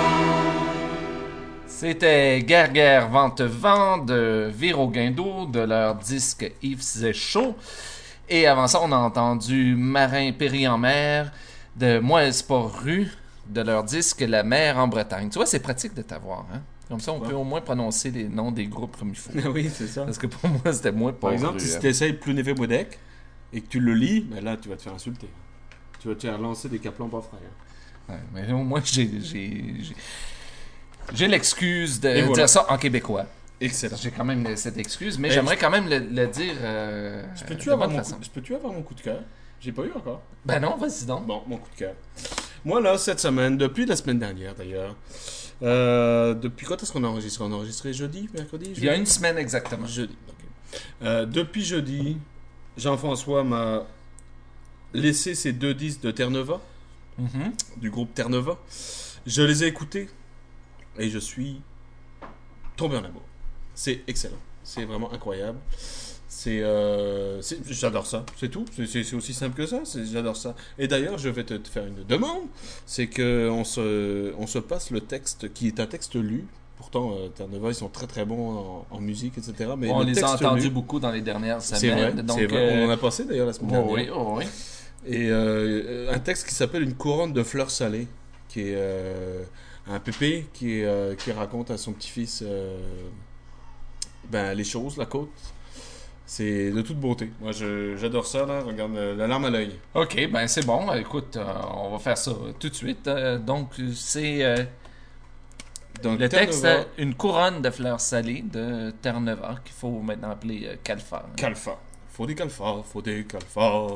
S1: C'était Guerre, Guerre, Vente, Vent de Véro Guindeau de leur disque Yves faisait chaud. Et avant ça, on a entendu Marin péri en mer de Moi Sport Rue de leur disque La mer en Bretagne. Tu vois, c'est pratique de t'avoir, hein? Comme ça, on ouais. peut au moins prononcer les noms des groupes comme il faut.
S2: Oui, c'est ça.
S1: Parce que pour moi, c'était moins pas.
S2: Par exemple, rue, si hein. tu essayes Plounévé Modec et que tu le lis, ben là, tu vas te faire insulter. Tu vas te faire lancer des caplans pas frais.
S1: Ouais, mais au moins, j'ai. j'ai, j'ai... J'ai l'excuse de voilà. dire ça en québécois.
S2: Excellent.
S1: J'ai quand même cette excuse, mais, mais j'aimerais je... quand même le, le dire euh,
S2: je peux-tu avoir mon coup... Je peux-tu avoir mon coup de cœur? J'ai pas eu encore.
S1: Ben non, vas-y donc.
S2: Bon, mon coup de cœur. Moi, là, cette semaine, depuis la semaine dernière d'ailleurs, euh, depuis quand est-ce qu'on a enregistré? On a enregistré jeudi, mercredi? Jeudi?
S1: Il y a une semaine exactement.
S2: Jeudi, ok. Euh, depuis jeudi, Jean-François m'a laissé ces deux disques de Terre-Neuve, mm-hmm. du groupe Terre-Neuve. Je les ai écoutés. Et je suis tombé en amour. C'est excellent. C'est vraiment incroyable. C'est, euh, c'est, j'adore ça. C'est tout. C'est, c'est, c'est aussi simple que ça. C'est, j'adore ça. Et d'ailleurs, je vais te, te faire une demande. C'est qu'on se, on se passe le texte qui est un texte lu. Pourtant, euh, Terre-Neuve, ils sont très très bons en, en musique, et cetera. Mais
S1: on
S2: le
S1: les a entendus
S2: lu, beaucoup
S1: dans les dernières semaines.
S2: C'est vrai.
S1: Donc,
S2: c'est vrai. Euh... On en a passé d'ailleurs la semaine
S1: oh,
S2: dernière.
S1: Oui, oh, oui.
S2: Et euh, un texte qui s'appelle Une couronne de fleurs salées, qui est euh, un pépé qui, est, euh, qui raconte à son petit-fils euh, ben, les choses, la côte. C'est de toute beauté. Moi, je, j'adore ça, là. Regarde, euh, la larme à l'œil.
S1: OK, ben c'est bon. Écoute, euh, on va faire ça tout de suite. Euh, donc, c'est euh, donc, le texte euh, Une couronne de fleurs salées de Terre-Neuve, qu'il faut maintenant appeler euh, Calfa.
S2: Calfa. Faut des calfas, faut des calfas.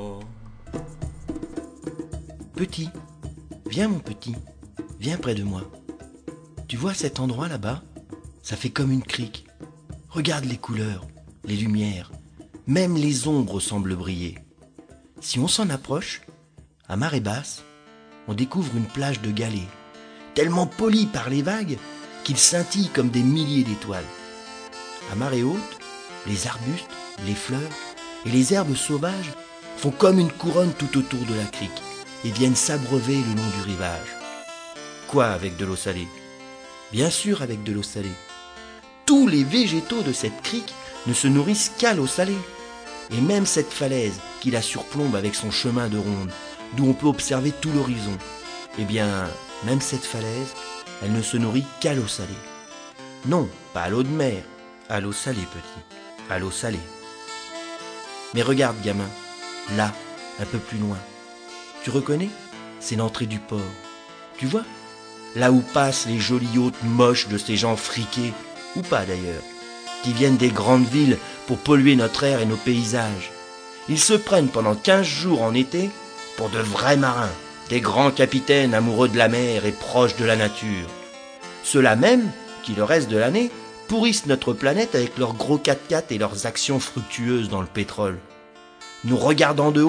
S11: Petit, viens mon petit, viens près de moi. Tu vois cet endroit là-bas? Ça fait comme une crique. Regarde les couleurs, les lumières, même les ombres semblent briller. Si on s'en approche, à marée basse, on découvre une plage de galets, tellement polie par les vagues qu'ils scintillent comme des milliers d'étoiles. À marée haute, les arbustes, les fleurs et les herbes sauvages font comme une couronne tout autour de la crique et viennent s'abreuver le long du rivage. Quoi avec de l'eau salée? Bien sûr avec de l'eau salée. Tous les végétaux de cette crique ne se nourrissent qu'à l'eau salée. Et même cette falaise qui la surplombe avec son chemin de ronde, d'où on peut observer tout l'horizon, eh bien, même cette falaise, elle ne se nourrit qu'à l'eau salée. Non, pas à l'eau de mer, à l'eau salée, petit, à l'eau salée. Mais regarde, gamin, là, un peu plus loin. Tu reconnais? C'est l'entrée du port. Tu vois? Là où passent les jolies yachts moches de ces gens friqués, ou pas d'ailleurs, qui viennent des grandes villes pour polluer notre air et nos paysages. Ils se prennent pendant quinze jours en été pour de vrais marins, des grands capitaines amoureux de la mer et proches de la nature. Ceux-là même, qui le reste de l'année, pourrissent notre planète avec leurs gros quatre-quatre et leurs actions fructueuses dans le pétrole. Nous regardant de haut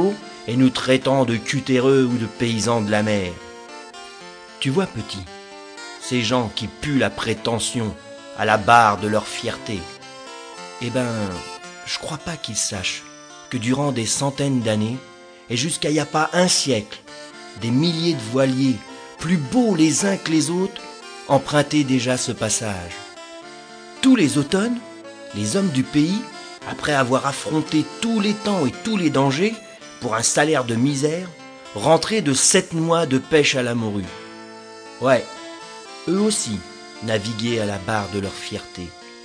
S11: et nous traitant de cutéreux ou de paysans de la mer. Tu vois, petit, ces gens qui puent la prétention à la barre de leur fierté, eh ben, je crois pas qu'ils sachent que durant des centaines d'années, et jusqu'à il n'y a pas un siècle, des milliers de voiliers, plus beaux les uns que les autres, empruntaient déjà ce passage. Tous les automnes, les hommes du pays, après avoir affronté tous les temps et tous les dangers, pour un salaire de misère, rentraient de sept mois de pêche à la morue. Ouais, eux aussi naviguaient à la barre de leur fierté.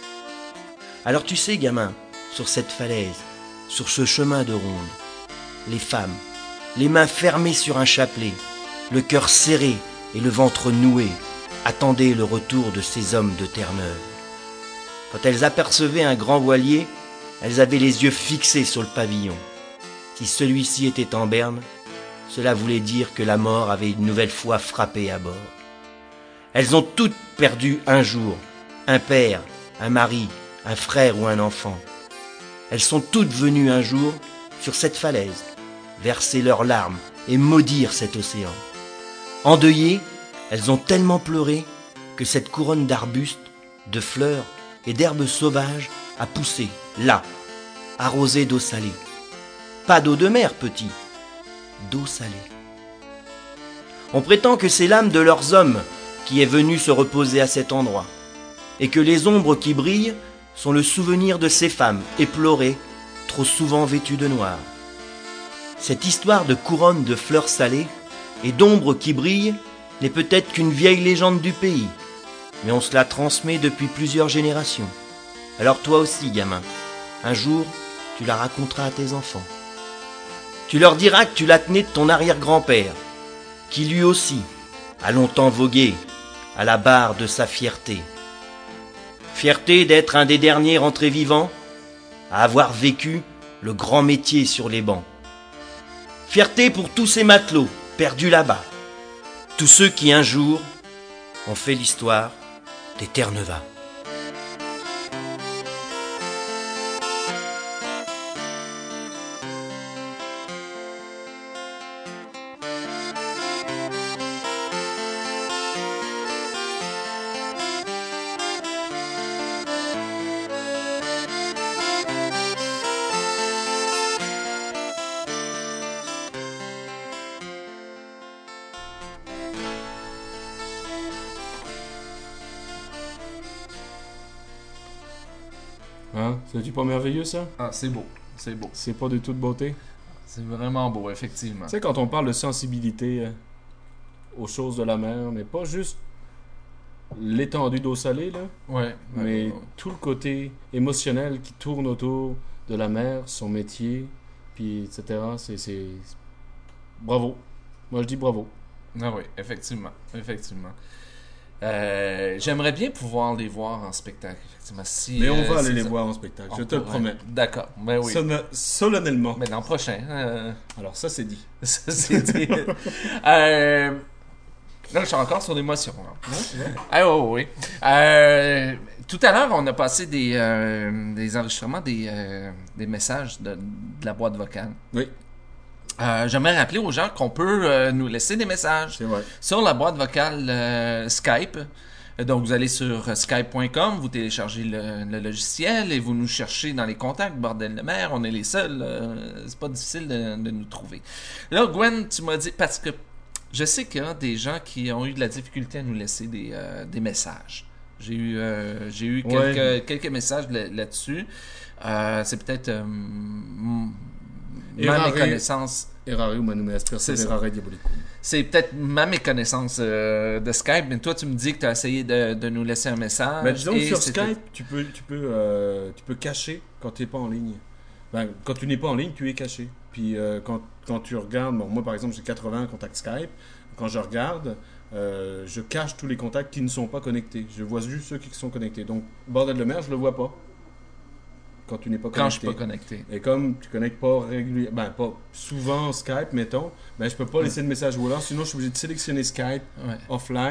S11: Alors tu sais, gamin, sur cette falaise, sur ce chemin de ronde, les femmes, les mains fermées sur un chapelet, le cœur serré et le ventre noué, attendaient le retour de ces hommes de Terre-Neuve. Quand elles apercevaient un grand voilier, elles avaient les yeux fixés sur le pavillon. Si celui-ci était en berne, cela voulait dire que la mort avait une nouvelle fois frappé à bord. Elles ont toutes perdu un jour, un père, un mari, un frère ou un enfant. Elles sont toutes venues un jour, sur cette falaise, verser leurs larmes et maudire cet océan. Endeuillées, elles ont tellement pleuré que cette couronne d'arbustes, de fleurs et d'herbes sauvages a poussé, là, arrosée d'eau salée. Pas d'eau de mer, petit, d'eau salée. On prétend que c'est l'âme de leurs hommes qui est venue se reposer à cet endroit, et que les ombres qui brillent sont le souvenir de ces femmes éplorées, trop souvent vêtues de noir. Cette histoire de couronne de fleurs salées et d'ombres qui brillent n'est peut-être qu'une vieille légende du pays, mais on se la transmet depuis plusieurs générations. Alors toi aussi, gamin, un jour, tu la raconteras à tes enfants. Tu leur diras que tu la tenais de ton arrière-grand-père, qui lui aussi a longtemps vogué à la barre de sa fierté. Fierté d'être un des derniers rentrés vivants à avoir vécu le grand métier sur les bancs. Fierté pour tous ces matelots perdus là-bas, tous ceux qui un jour ont fait l'histoire des Terre-Neuvas.
S2: Hein? C'est-tu pas merveilleux, ça?
S1: Ah, c'est beau. C'est beau.
S2: C'est pas de toute beauté?
S1: C'est vraiment beau, effectivement.
S2: Tu sais, quand on parle de sensibilité euh, aux choses de la mer, mais pas juste l'étendue d'eau salée, là,
S1: ouais,
S2: mais
S1: ouais, ouais.
S2: tout le côté émotionnel qui tourne autour de la mer, son métier, puis et cetera. C'est, c'est... Bravo. Moi, je dis bravo.
S1: Ah oui, effectivement. Effectivement. Euh, j'aimerais bien pouvoir les voir en spectacle, effectivement. Si,
S2: mais on
S1: euh,
S2: va aller
S1: si
S2: les
S1: ça...
S2: voir en spectacle,
S1: on
S2: je te le
S1: pourrait.
S2: promets.
S1: D'accord, ben oui.
S2: Sol- solennellement.
S1: Mais l'an prochain. Euh...
S2: Alors ça, c'est dit.
S1: ça, c'est dit. euh... Là, je suis encore sur l'émotion.
S2: Ouais, ouais.
S1: Ah oui, oui. Euh... Tout à l'heure, on a passé des, euh, des enregistrements, des, euh, des messages de, de la boîte vocale.
S2: Oui.
S1: Euh, j'aimerais rappeler aux gens qu'on peut euh, nous laisser des messages
S2: C'est vrai.
S1: sur la boîte vocale euh, Skype. Donc, vous allez sur skype point com, vous téléchargez le, le logiciel et vous nous cherchez dans les contacts, bordel de mer, on est les seuls. Euh, c'est pas difficile de, de nous trouver. Là, Gwen, tu m'as dit, parce que je sais qu'il y a des gens qui ont eu de la difficulté à nous laisser des, euh, des messages. J'ai eu, euh, j'ai eu quelques,
S2: ouais.
S1: quelques messages là- là-dessus. Euh, c'est peut-être... Euh, m- ma
S2: Errare-
S1: méconnaissance.
S2: Errare humanum est perseverare diabolicum.
S1: C'est peut-être ma méconnaissance euh, de Skype, mais toi tu me dis que tu as essayé de, de nous laisser un message.
S2: Ben, disons que
S1: et
S2: sur
S1: c'était-
S2: Skype, tu peux, tu peux, euh, tu peux cacher quand tu n'es pas en ligne. Ben, quand tu n'es pas en ligne, tu es caché. Puis euh, quand, quand tu regardes, bon, moi par exemple j'ai quatre-vingts contacts Skype, quand je regarde, euh, je cache tous les contacts qui ne sont pas connectés. Je vois juste ceux qui sont connectés. Donc, bordel de mer, je le vois pas. Quand tu n'es pas connecté.
S1: Quand je suis pas connecté.
S2: Et comme tu connectes pas régulièrement, ben pas souvent Skype, mettons, ben je peux pas laisser de message ou alors sinon je suis obligé de sélectionner Skype
S1: Ouais.
S2: offline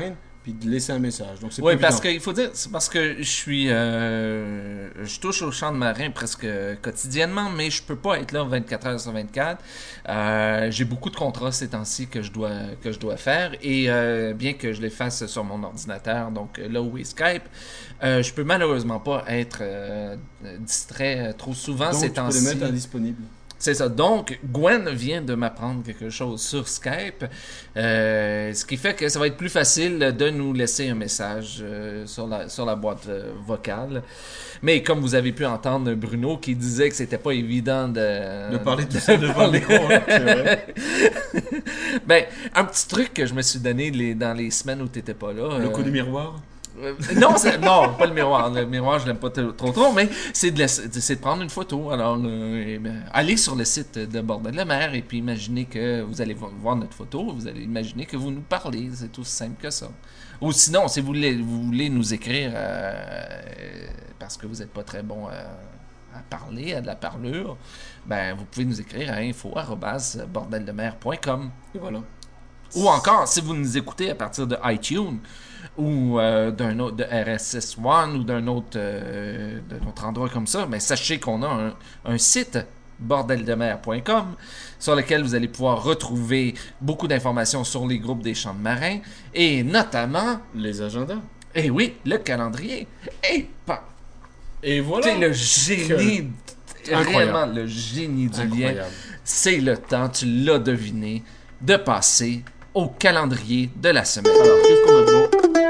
S2: puis de laisser un message. Donc c'est
S1: Oui,
S2: pas
S1: parce
S2: évident.
S1: qu'il faut dire, c'est parce que je suis, euh, je touche au chant de marin presque quotidiennement, mais je peux pas être là vingt-quatre heures sur vingt-quatre. Euh, j'ai beaucoup de contrats ces temps-ci que je dois que je dois faire, et euh, bien que je les fasse sur mon ordinateur, donc là où est Skype, euh, je peux malheureusement pas être euh, distrait trop souvent
S2: Donc
S1: ces
S2: tu peux
S1: temps-ci.
S2: les mettre indisponibles.
S1: C'est ça. Donc, Gwen vient de m'apprendre quelque chose sur Skype, euh, ce qui fait que ça va être plus facile de nous laisser un message euh, sur la sur la boîte euh, vocale. Mais comme vous avez pu entendre Bruno qui disait que c'était pas évident de...
S2: De parler tout seul devant le micro, hein, c'est vrai.
S1: Ben, un petit truc que je me suis donné les, dans les semaines où t'étais pas là...
S2: Le
S1: euh,
S2: coup du miroir.
S1: Euh, non, c'est, non, pas le miroir. Le miroir, je l'aime pas trop trop, trop mais c'est de, laisser, c'est de prendre une photo. Alors, euh, et, ben, allez sur le site de Bordel de mer et puis imaginez que vous allez voir notre photo, vous allez imaginer que vous nous parlez. C'est aussi simple que ça. Ou sinon, si vous voulez, vous voulez nous écrire euh, parce que vous n'êtes pas très bon à, à parler, à de la parlure, ben vous pouvez nous écrire à info arobase bordel de mer point com.
S2: Et voilà.
S1: Ou encore, si vous nous écoutez à partir de iTunes ou euh, d'un autre de R S S One ou d'un autre, euh, d'un autre endroit comme ça, mais sachez qu'on a un, un site bordel de mer point com sur lequel vous allez pouvoir retrouver beaucoup d'informations sur les groupes des chants de marins et notamment
S2: les agendas.
S1: Et oui, le calendrier. Et pas.
S2: Et voilà.
S1: C'est le génie,
S2: que...
S1: réellement le génie du
S2: Incroyable.
S1: lien. C'est le temps, tu l'as deviné, de passer au calendrier de la semaine.
S2: Alors, qu'est-ce qu'on a de beau?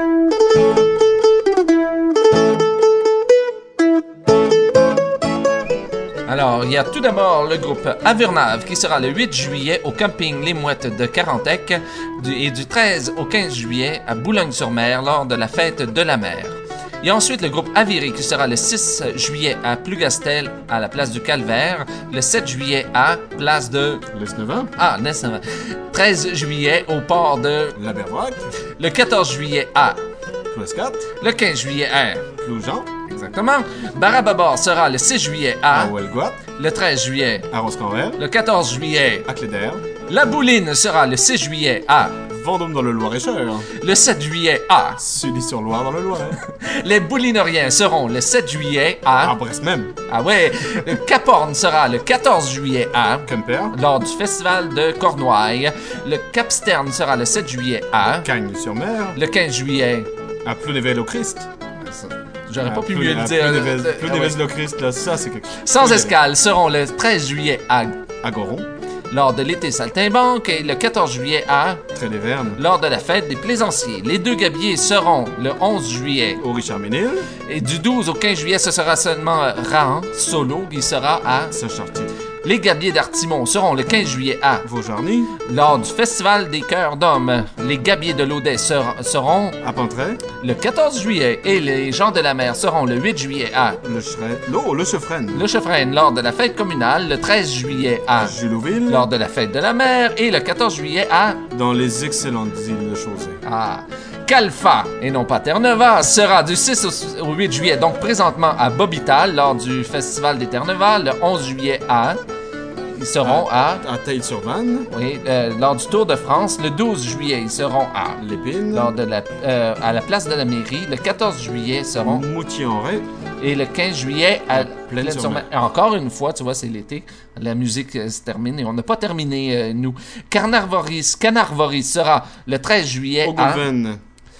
S1: Alors, il y a tout d'abord le groupe Avernave qui sera le huit juillet au camping Les Mouettes de Carantec du, et du treize au quinze juillet à Boulogne-sur-Mer lors de la fête de la mer. Il y a ensuite le groupe Aviré qui sera le six juillet à Plougastel à la place du Calvaire, le sept juillet à place de...
S2: Lesneven.
S1: Ah, Lesneven. treize juillet au port de...
S2: La Berbrac.
S1: Le quatorze juillet à...
S2: Plouescat.
S1: Le quinze juillet à...
S2: Ploujean.
S1: Exactement. Barababor sera le six juillet à...
S2: À Ouelgoat.
S1: Le treize juillet...
S2: À Roscanvel.
S1: Le quatorze juillet...
S2: À Cléder.
S1: La Bouline sera le six juillet à...
S2: Vendôme dans le Loir-et-Cher.
S1: Le sept juillet à...
S2: Sully-sur-Loire dans le Loiret.
S1: Les Boulinoriens seront le sept juillet à...
S2: À Brest même.
S1: Ah ouais. Le Cap-Horn sera le quatorze juillet à...
S2: Quimper.
S1: Lors du festival de Cornouailles. Le Cap-Stern sera le sept juillet à...
S2: Cagnes-sur-Mer.
S1: Le quinze juillet...
S2: À Plounével-au-Christ.
S1: J'aurais
S2: à
S1: pas pu
S2: Plou-
S1: mieux le
S2: à
S1: dire.
S2: Plounével-
S1: Ah
S2: Plounével-au-Christ, là, ça c'est quelque chose.
S1: Sans escale seront le treize juillet à...
S2: À Goron.
S1: Lors de l'été saltimbanque et le quatorze juillet à...
S2: Tréléverne.
S1: Lors de la fête des plaisanciers. Les deux gabiers seront le onze juillet.
S2: Au Richard-Ménil.
S1: Et du douze au quinze juillet, ce sera seulement Rahan, solo, qui sera à...
S2: Saint-Chartier.
S1: Les gabiers d'Artimon seront le quinze juillet à...
S2: Vaujarny.
S1: Lors du festival des chœurs d'hommes. Les gabiers de l'Audet ser- seront...
S2: À Pantray.
S1: Le quatorze juillet. Et les gens de la mer seront le huit juillet à...
S2: Le Chefresne. Oh, le Chefresne.
S1: Le Chefresne lors de la fête communale. Le treize juillet à...
S2: Julouville.
S1: Lors de la fête de la mer. Et le quatorze juillet à...
S2: Dans les excellentes îles de Chausey.
S1: Ah... Calfa, et non pas Terre-Neuve, sera du six au huit juillet, donc présentement à Bobital, lors du Festival des Terre-Neuve, le onze juillet à... Ils seront à...
S2: À Taille-sur-Vanne.
S1: Oui, euh, lors du Tour de France, le douze juillet, ils seront à...
S2: Lépine.
S1: Lors de la, euh, à la place de la mairie, le quatorze juillet, ils seront...
S2: Moutier-en-Ré.
S1: Et le quinze juillet, à
S2: Plaine-sur-Mer.
S1: Et encore une fois, tu vois, c'est l'été, la musique euh, se termine et on n'a pas terminé, euh, nous. Carnarvoris, Canarvoris sera le treize juillet
S2: Au
S1: à...
S2: Gouven.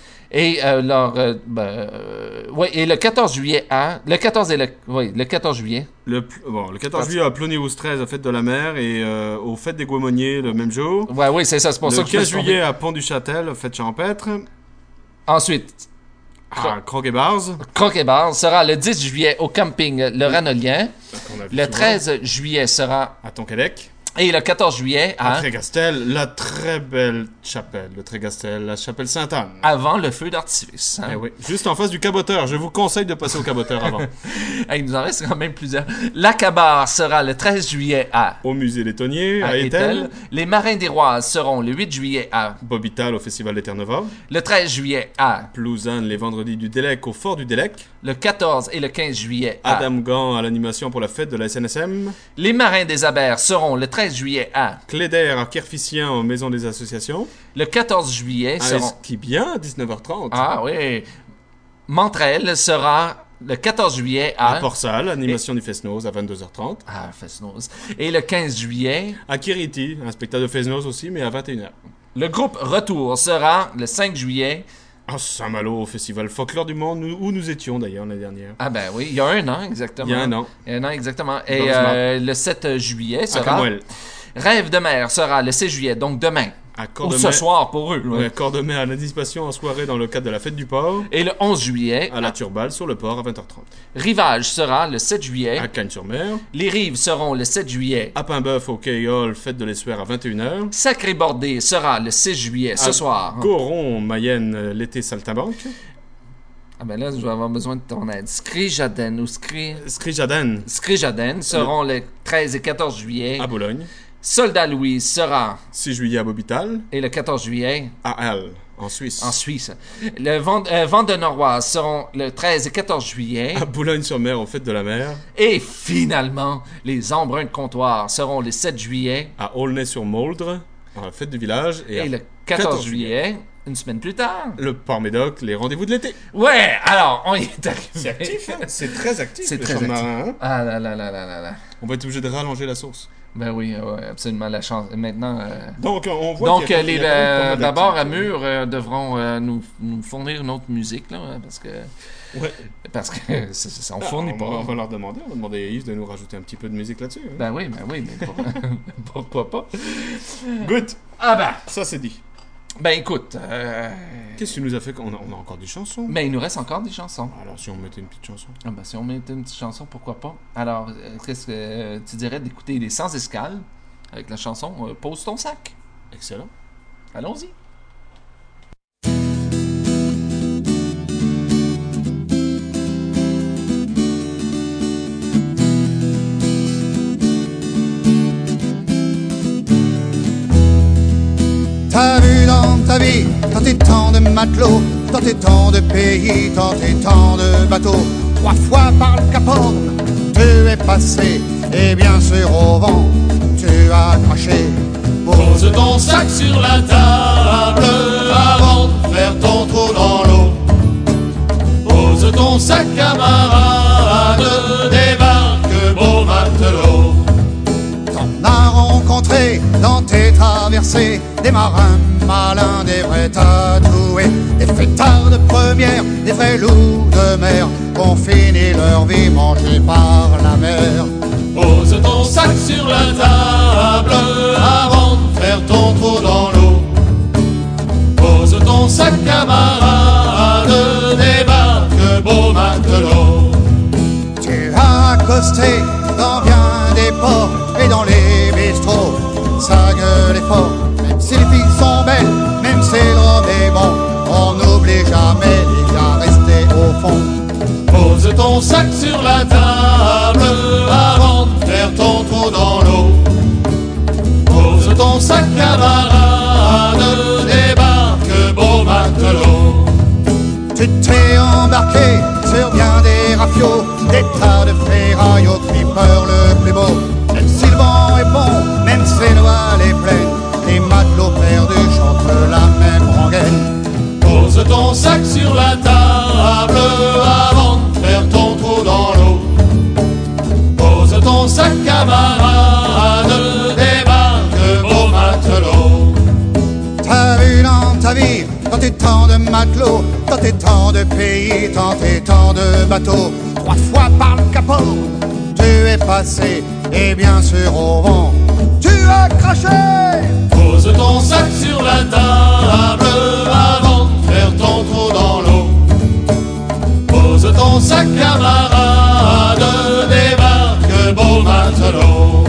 S1: Et euh, leur, euh, ben, euh, ouais, et le quatorze juillet à... Le quatorze et le... Oui, le quatorze juillet.
S2: Le, pl- bon, le quatorze juillet à Plony-Oustreiz, à Fête de la Mer, et euh, aux Fêtes des Gouaumoniers le même jour.
S1: Ouais, oui, c'est ça, c'est pour
S2: le
S1: ça que je me
S2: quinze
S1: suis
S2: juillet à Pont-du-Châtel, Fête champêtre.
S1: Ensuite,
S2: À Croque-et-Bars.
S1: Croque-et-Bar sera le dix juillet au camping Le Ranolien. Le treize juillet sera...
S2: À Tonquédec.
S1: Et le quatorze juillet
S2: À
S1: à...
S2: Trégastel, la très belle chapelle de Trégastel, la chapelle Sainte-Anne.
S1: Avant le feu d'artifice. Hein?
S2: Eh oui, juste en face du caboteur. Je vous conseille de passer au caboteur avant.
S1: Hey, il nous en reste quand même plusieurs. L'Acabar sera le treize juillet à...
S2: Au musée Les Tonniers, à,
S1: à
S2: Étel.
S1: Étel. Les Marins des Rois seront le huit juillet à...
S2: Bobital au Festival des Terre-Neuve.
S1: Le treize juillet à...
S2: Plouzane les vendredis du Délec au Fort du Délec.
S1: Le quatorze et le quinze juillet à...
S2: Adam Gant à l'animation pour la fête de la S N S M.
S1: Les Marins des Abers seront le treize treize juillet à
S2: Cléder à Kerficien aux Maisons des Associations.
S1: Le quatorze juillet
S2: À
S1: seront...
S2: Esquibien à dix-neuf heures trente.
S1: Ah oui. Montrel sera le quatorze juillet à...
S2: À Port-Salle, animation du Fest-Noz à vingt-deux heures trente.
S1: Ah, Fest-Noz. Et le quinze juillet...
S2: À Kiriti, un spectacle de Fest-Noz aussi, mais à vingt et une heures.
S1: Le groupe Retour sera le cinq juillet...
S2: À Saint-Malo, au Festival Folklore du Monde, nous- où nous étions d'ailleurs l'année dernière.
S1: Ah ben oui, il y a un an exactement.
S2: Il y a un an.
S1: Il y a un an exactement. Et
S2: Dans le
S1: euh, le sept juillet
S2: À
S1: sera...
S2: Camouel.
S1: Rêve de mer sera le six juillet, donc demain.
S2: À
S1: Ou
S2: Cordemais.
S1: ce soir pour eux. là.
S2: Ouais, Cordemais à l'anticipation en soirée dans le cadre de la fête du port.
S1: Et le onze juillet,
S2: À la Turballe, sur le port à vingt heures trente.
S1: Rivage sera le sept juillet.
S2: À Cagnes-sur-Mer.
S1: Les Rives seront le sept juillet.
S2: À Paimboeuf, au Quai Hall, fête de l'Essuaire à vingt et une heures.
S1: Sacré Bordé sera le six juillet, ce
S2: À
S1: soir.
S2: Goron, Mayenne, euh, l'été saltimbanque.
S1: Ah ben là, je vais avoir besoin de ton aide. Skrijaden ou Skri...
S2: Skrijaden
S1: Skrijaden seront le treize et quatorze juillet.
S2: à Bologne.
S1: Soldat Louis sera...
S2: six juillet à Bobital.
S1: Et le quatorze juillet...
S2: À Halle, en Suisse.
S1: En Suisse. Le Vent, euh, Vent de Noroise seront le treize et quatorze juillet.
S2: À Boulogne-sur-Mer, aux fêtes de la mer.
S1: Et finalement, les Embruns de Comptoir seront le sept juillet.
S2: À Aulnay-sur-Moldre, à la fête du village. Et,
S1: Et
S2: à
S1: le quatorze juillet, une semaine plus tard.
S2: le Port-Médoc, les rendez-vous de l'été.
S1: Ouais, alors, on y est arrivé.
S2: C'est actif, hein? C'est très actif,
S1: C'est
S2: le
S1: très
S2: champ de
S1: actif.
S2: marin, hein?
S1: Ah là là là là là là.
S2: On va être obligé de rallonger la sauce.
S1: Ben oui, ouais, absolument, la chance. Maintenant... euh,
S2: Donc, on voit
S1: Donc,
S2: qu'il y a-
S1: euh,
S2: il y
S1: les
S2: a quand même pas
S1: euh,
S2: mal
S1: d'abord à
S2: d'activités.
S1: Mur euh, devront euh, nous, nous fournir une autre musique, là, hein, parce que...
S2: Ouais.
S1: Parce que ça, ça, on
S2: Ah,
S1: fournit
S2: on,
S1: pas.
S2: va, on va leur demander, on va demander à Yves de nous rajouter un petit peu de musique là-dessus. hein.
S1: Ben oui, ben oui, mais pour- pourquoi pas?
S2: Good.
S1: Ah ben,
S2: Ça, c'est dit.
S1: ben écoute, euh,
S2: Qu'est-ce que tu nous as fait? On a, on a encore des chansons.
S1: ben il nous reste encore des chansons.
S2: Alors, si on mettait une petite chanson.
S1: Ah ben si on mettait une petite chanson, pourquoi pas? Alors, euh, qu'est-ce que euh, tu dirais d'écouter les Sans Escale avec la chanson euh, Pose ton sac?
S2: Excellent.
S1: Allons-y.
S8: T'as vu dans ta vie tant et tant de matelots, tant et tant de pays, tant et tant de bateaux. Trois fois par le Cap Horn, tu es passé, et bien sûr au vent, tu as craché.
S4: Pose ton sac sur la table avant de faire ton trou dans l'eau. Pose ton sac, camarade, débarque, beau matelot.
S8: T'en as rencontré dans tes traversées des marins malins, des vrais tatoués, des fêtards de première, des vrais loups de mer qu'ont fini leur vie mangés par la mer.
S4: Pose ton sac sur la table avant de faire ton trou dans l'eau. Pose ton sac, camarade, débarque, beau matelot.
S8: Tu as accosté dans bien des ports et dans les bistrots, ça gueule est fort. Même si les filles sont belles, même si le rhum est bon, on n'oublie jamais les gars restés au fond.
S4: Pose ton sac sur la table avant de faire ton trou dans l'eau. Pose ton sac, camarade, débarque, beau matelot.
S8: Tu t'es embarqué sur bien des rafiaux, des tas de ferrailles au clipper le plus beau. Même si le vent est bon, même si l'oile est pleine, les matelots perdus chantent la même rengaine.
S4: Pose ton sac sur la table avant de faire ton trou dans l'eau. Pose ton sac, camarade, débarque, beau matelot.
S8: T'as vu dans ta vie tant et tant de matelots, tant et tant de pays, tant et tant de bateaux. Trois fois par le Cap Horn, tu es passé, et bien sûr au vent, tu as craché.
S4: Pose ton sac sur la table avant de faire ton trou dans l'eau. Pose ton sac, camarade, débarque, beau matelot.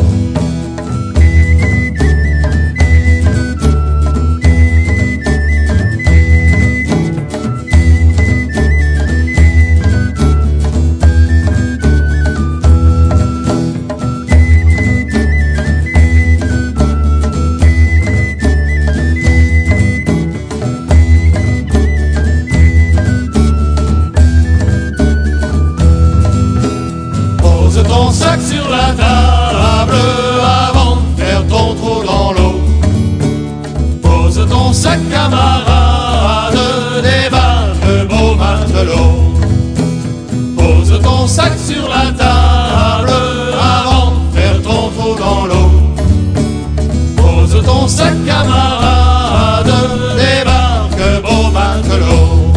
S8: camarade, débarque, beau matelot. Pose ton sac sur la table avant de faire ton trou dans l'eau. Pose ton sac, camarade, débarque, beau matelot.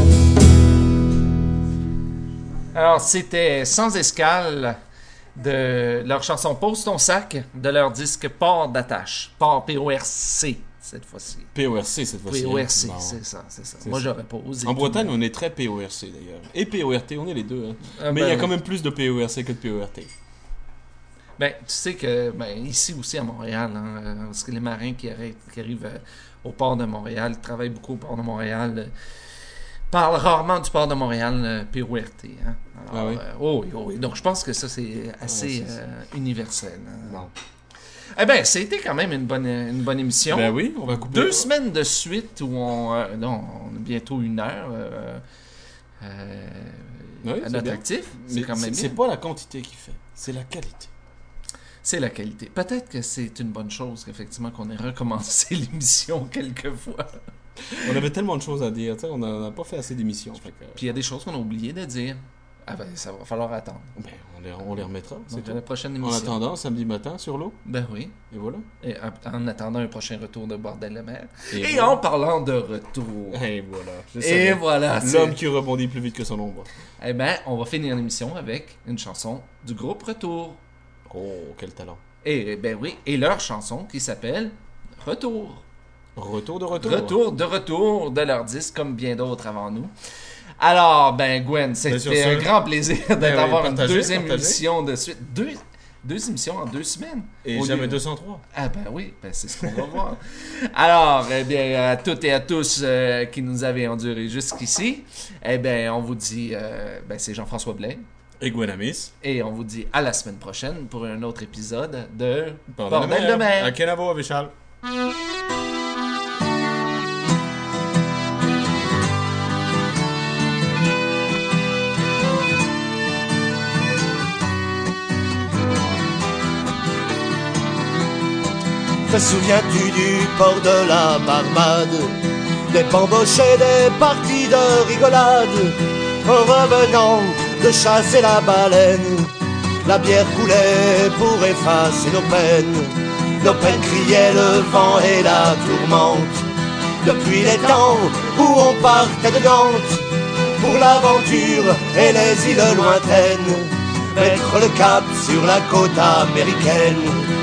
S1: Alors, c'était Sans Escale de leur chanson Pose ton sac de leur disque Port d'attache. Port P O R C cette fois-ci.
S2: P O R C cette fois-ci.
S1: P O R C,
S2: Non.
S1: c'est ça, c'est ça.
S2: C'est
S1: Moi,
S2: ça.
S1: j'aurais pas osé.
S2: En Bretagne, on est très P O R C d'ailleurs. Et P O R T, on est les deux. Hein.
S1: Ah,
S2: Mais
S1: ben
S2: il y a
S1: oui.
S2: quand même plus de P O R C que de P O R T.
S1: Ben, tu sais que ben, ici aussi à Montréal, hein, euh, parce que les marins qui, arrêtent, qui arrivent euh, au port de Montréal, qui travaillent beaucoup au port de Montréal, euh, parlent rarement du port de Montréal, euh, P O R T. Hein. Alors,
S2: Ah oui?
S1: euh, oh, oui, oh oui. Donc je pense que ça c'est assez
S2: Ouais, c'est ça.
S1: euh, universel. Hein.
S2: Non.
S1: Eh bien, c'était quand même une bonne, une bonne émission.
S2: Ben oui, on va couper.
S1: Deux semaines de suite où on... euh, non, on a bientôt une heure euh, euh,
S2: Oui,
S1: à
S2: c'est
S1: notre
S2: bien.
S1: actif. C'est
S2: Mais
S1: quand même
S2: c'est c'est
S1: bien.
S2: pas la quantité qui fait, c'est la qualité.
S1: C'est la qualité. Peut-être que c'est une bonne chose qu'effectivement qu'on ait recommencé l'émission quelquefois.
S2: On avait tellement de choses à dire, tu sais, on n'a pas fait assez d'émissions. fait que-
S1: Puis il y a des choses qu'on a oublié de dire. Ah ben, ça va falloir attendre.
S2: Ben, on les, on les remettra, c'est
S1: Donc,
S2: tout.
S1: à la prochaine
S2: En
S1: émission.
S2: attendant, samedi matin, sur l'eau,
S1: Ben oui.
S2: et voilà.
S1: Et en- en attendant un prochain retour de Bordel de mer.
S2: Et
S1: Et,
S2: voilà.
S1: en parlant de retour.
S2: Et voilà. je
S1: Et
S2: savais.
S1: voilà. c'est-
S2: L'homme qui rebondit plus vite que son ombre.
S1: Eh ben, on va finir l'émission avec une chanson du groupe Retour.
S2: Oh, quel talent.
S1: Et ben oui, et leur chanson qui s'appelle Retour.
S2: Retour de retour.
S1: Retour de retour de leur disque, comme bien d'autres avant nous. Alors, ben Gwen,
S2: sur
S1: c'était
S2: ce-
S1: un grand plaisir d'avoir
S2: oui,
S1: une
S2: partagez,
S1: deuxième
S2: partagez.
S1: émission de suite. Deux, deux émissions en deux semaines.
S2: Et
S1: Au
S2: jamais
S1: lieu-
S2: deux cent trois.
S1: Ah ben oui, ben c'est ce qu'on va voir. Alors, eh bien, à toutes et à tous euh, qui nous avaient endurés jusqu'ici, eh bien, on vous dit, euh, ben c'est Jean-François Blain.
S2: Et Gwen Amis.
S1: Et on vous dit à la semaine prochaine pour un autre épisode de
S2: Bordel
S1: Bordel de mer.
S2: À Kenavo, à Vichal.
S12: Te souviens-tu du port de la Barbade, des bamboches et des parties de rigolade? En revenant de chasser la baleine, la bière coulait pour effacer nos peines. Nos peines criaient le vent et la tourmente. Depuis les temps où on partait de Nantes pour l'aventure et les îles lointaines, mettre le cap sur la côte américaine.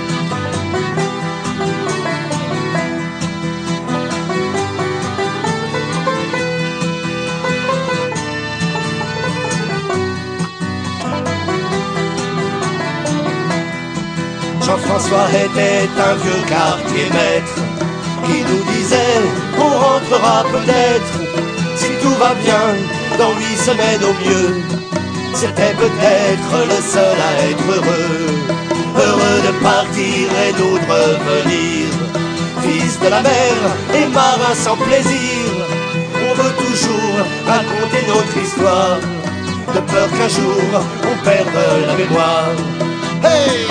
S12: Jean-François était un vieux quartier maître qui nous disait on rentrera peut-être si tout va bien dans huit semaines au mieux. C'était peut-être le seul à être heureux, heureux de partir et nous de revenir. Fils de la mer et marin sans plaisir, on veut toujours raconter notre histoire, de peur qu'un jour on perde la mémoire. Hey!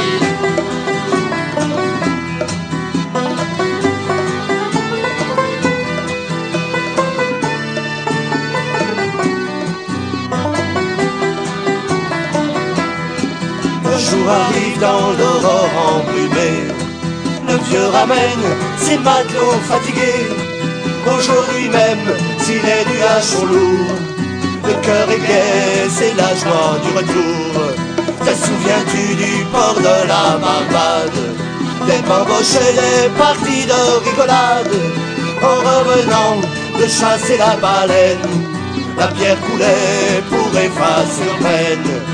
S12: Le jour arrive dans l'aurore embrumée, le vieux ramène ses matelots fatigués. Aujourd'hui même, si les nuages sont lourds, le cœur est gai, c'est la joie du retour. Te souviens-tu du port de la Barbade, des bamboches et des parties de rigolade? En revenant de chasser la baleine, la pierre coulait pour effacer nos peines.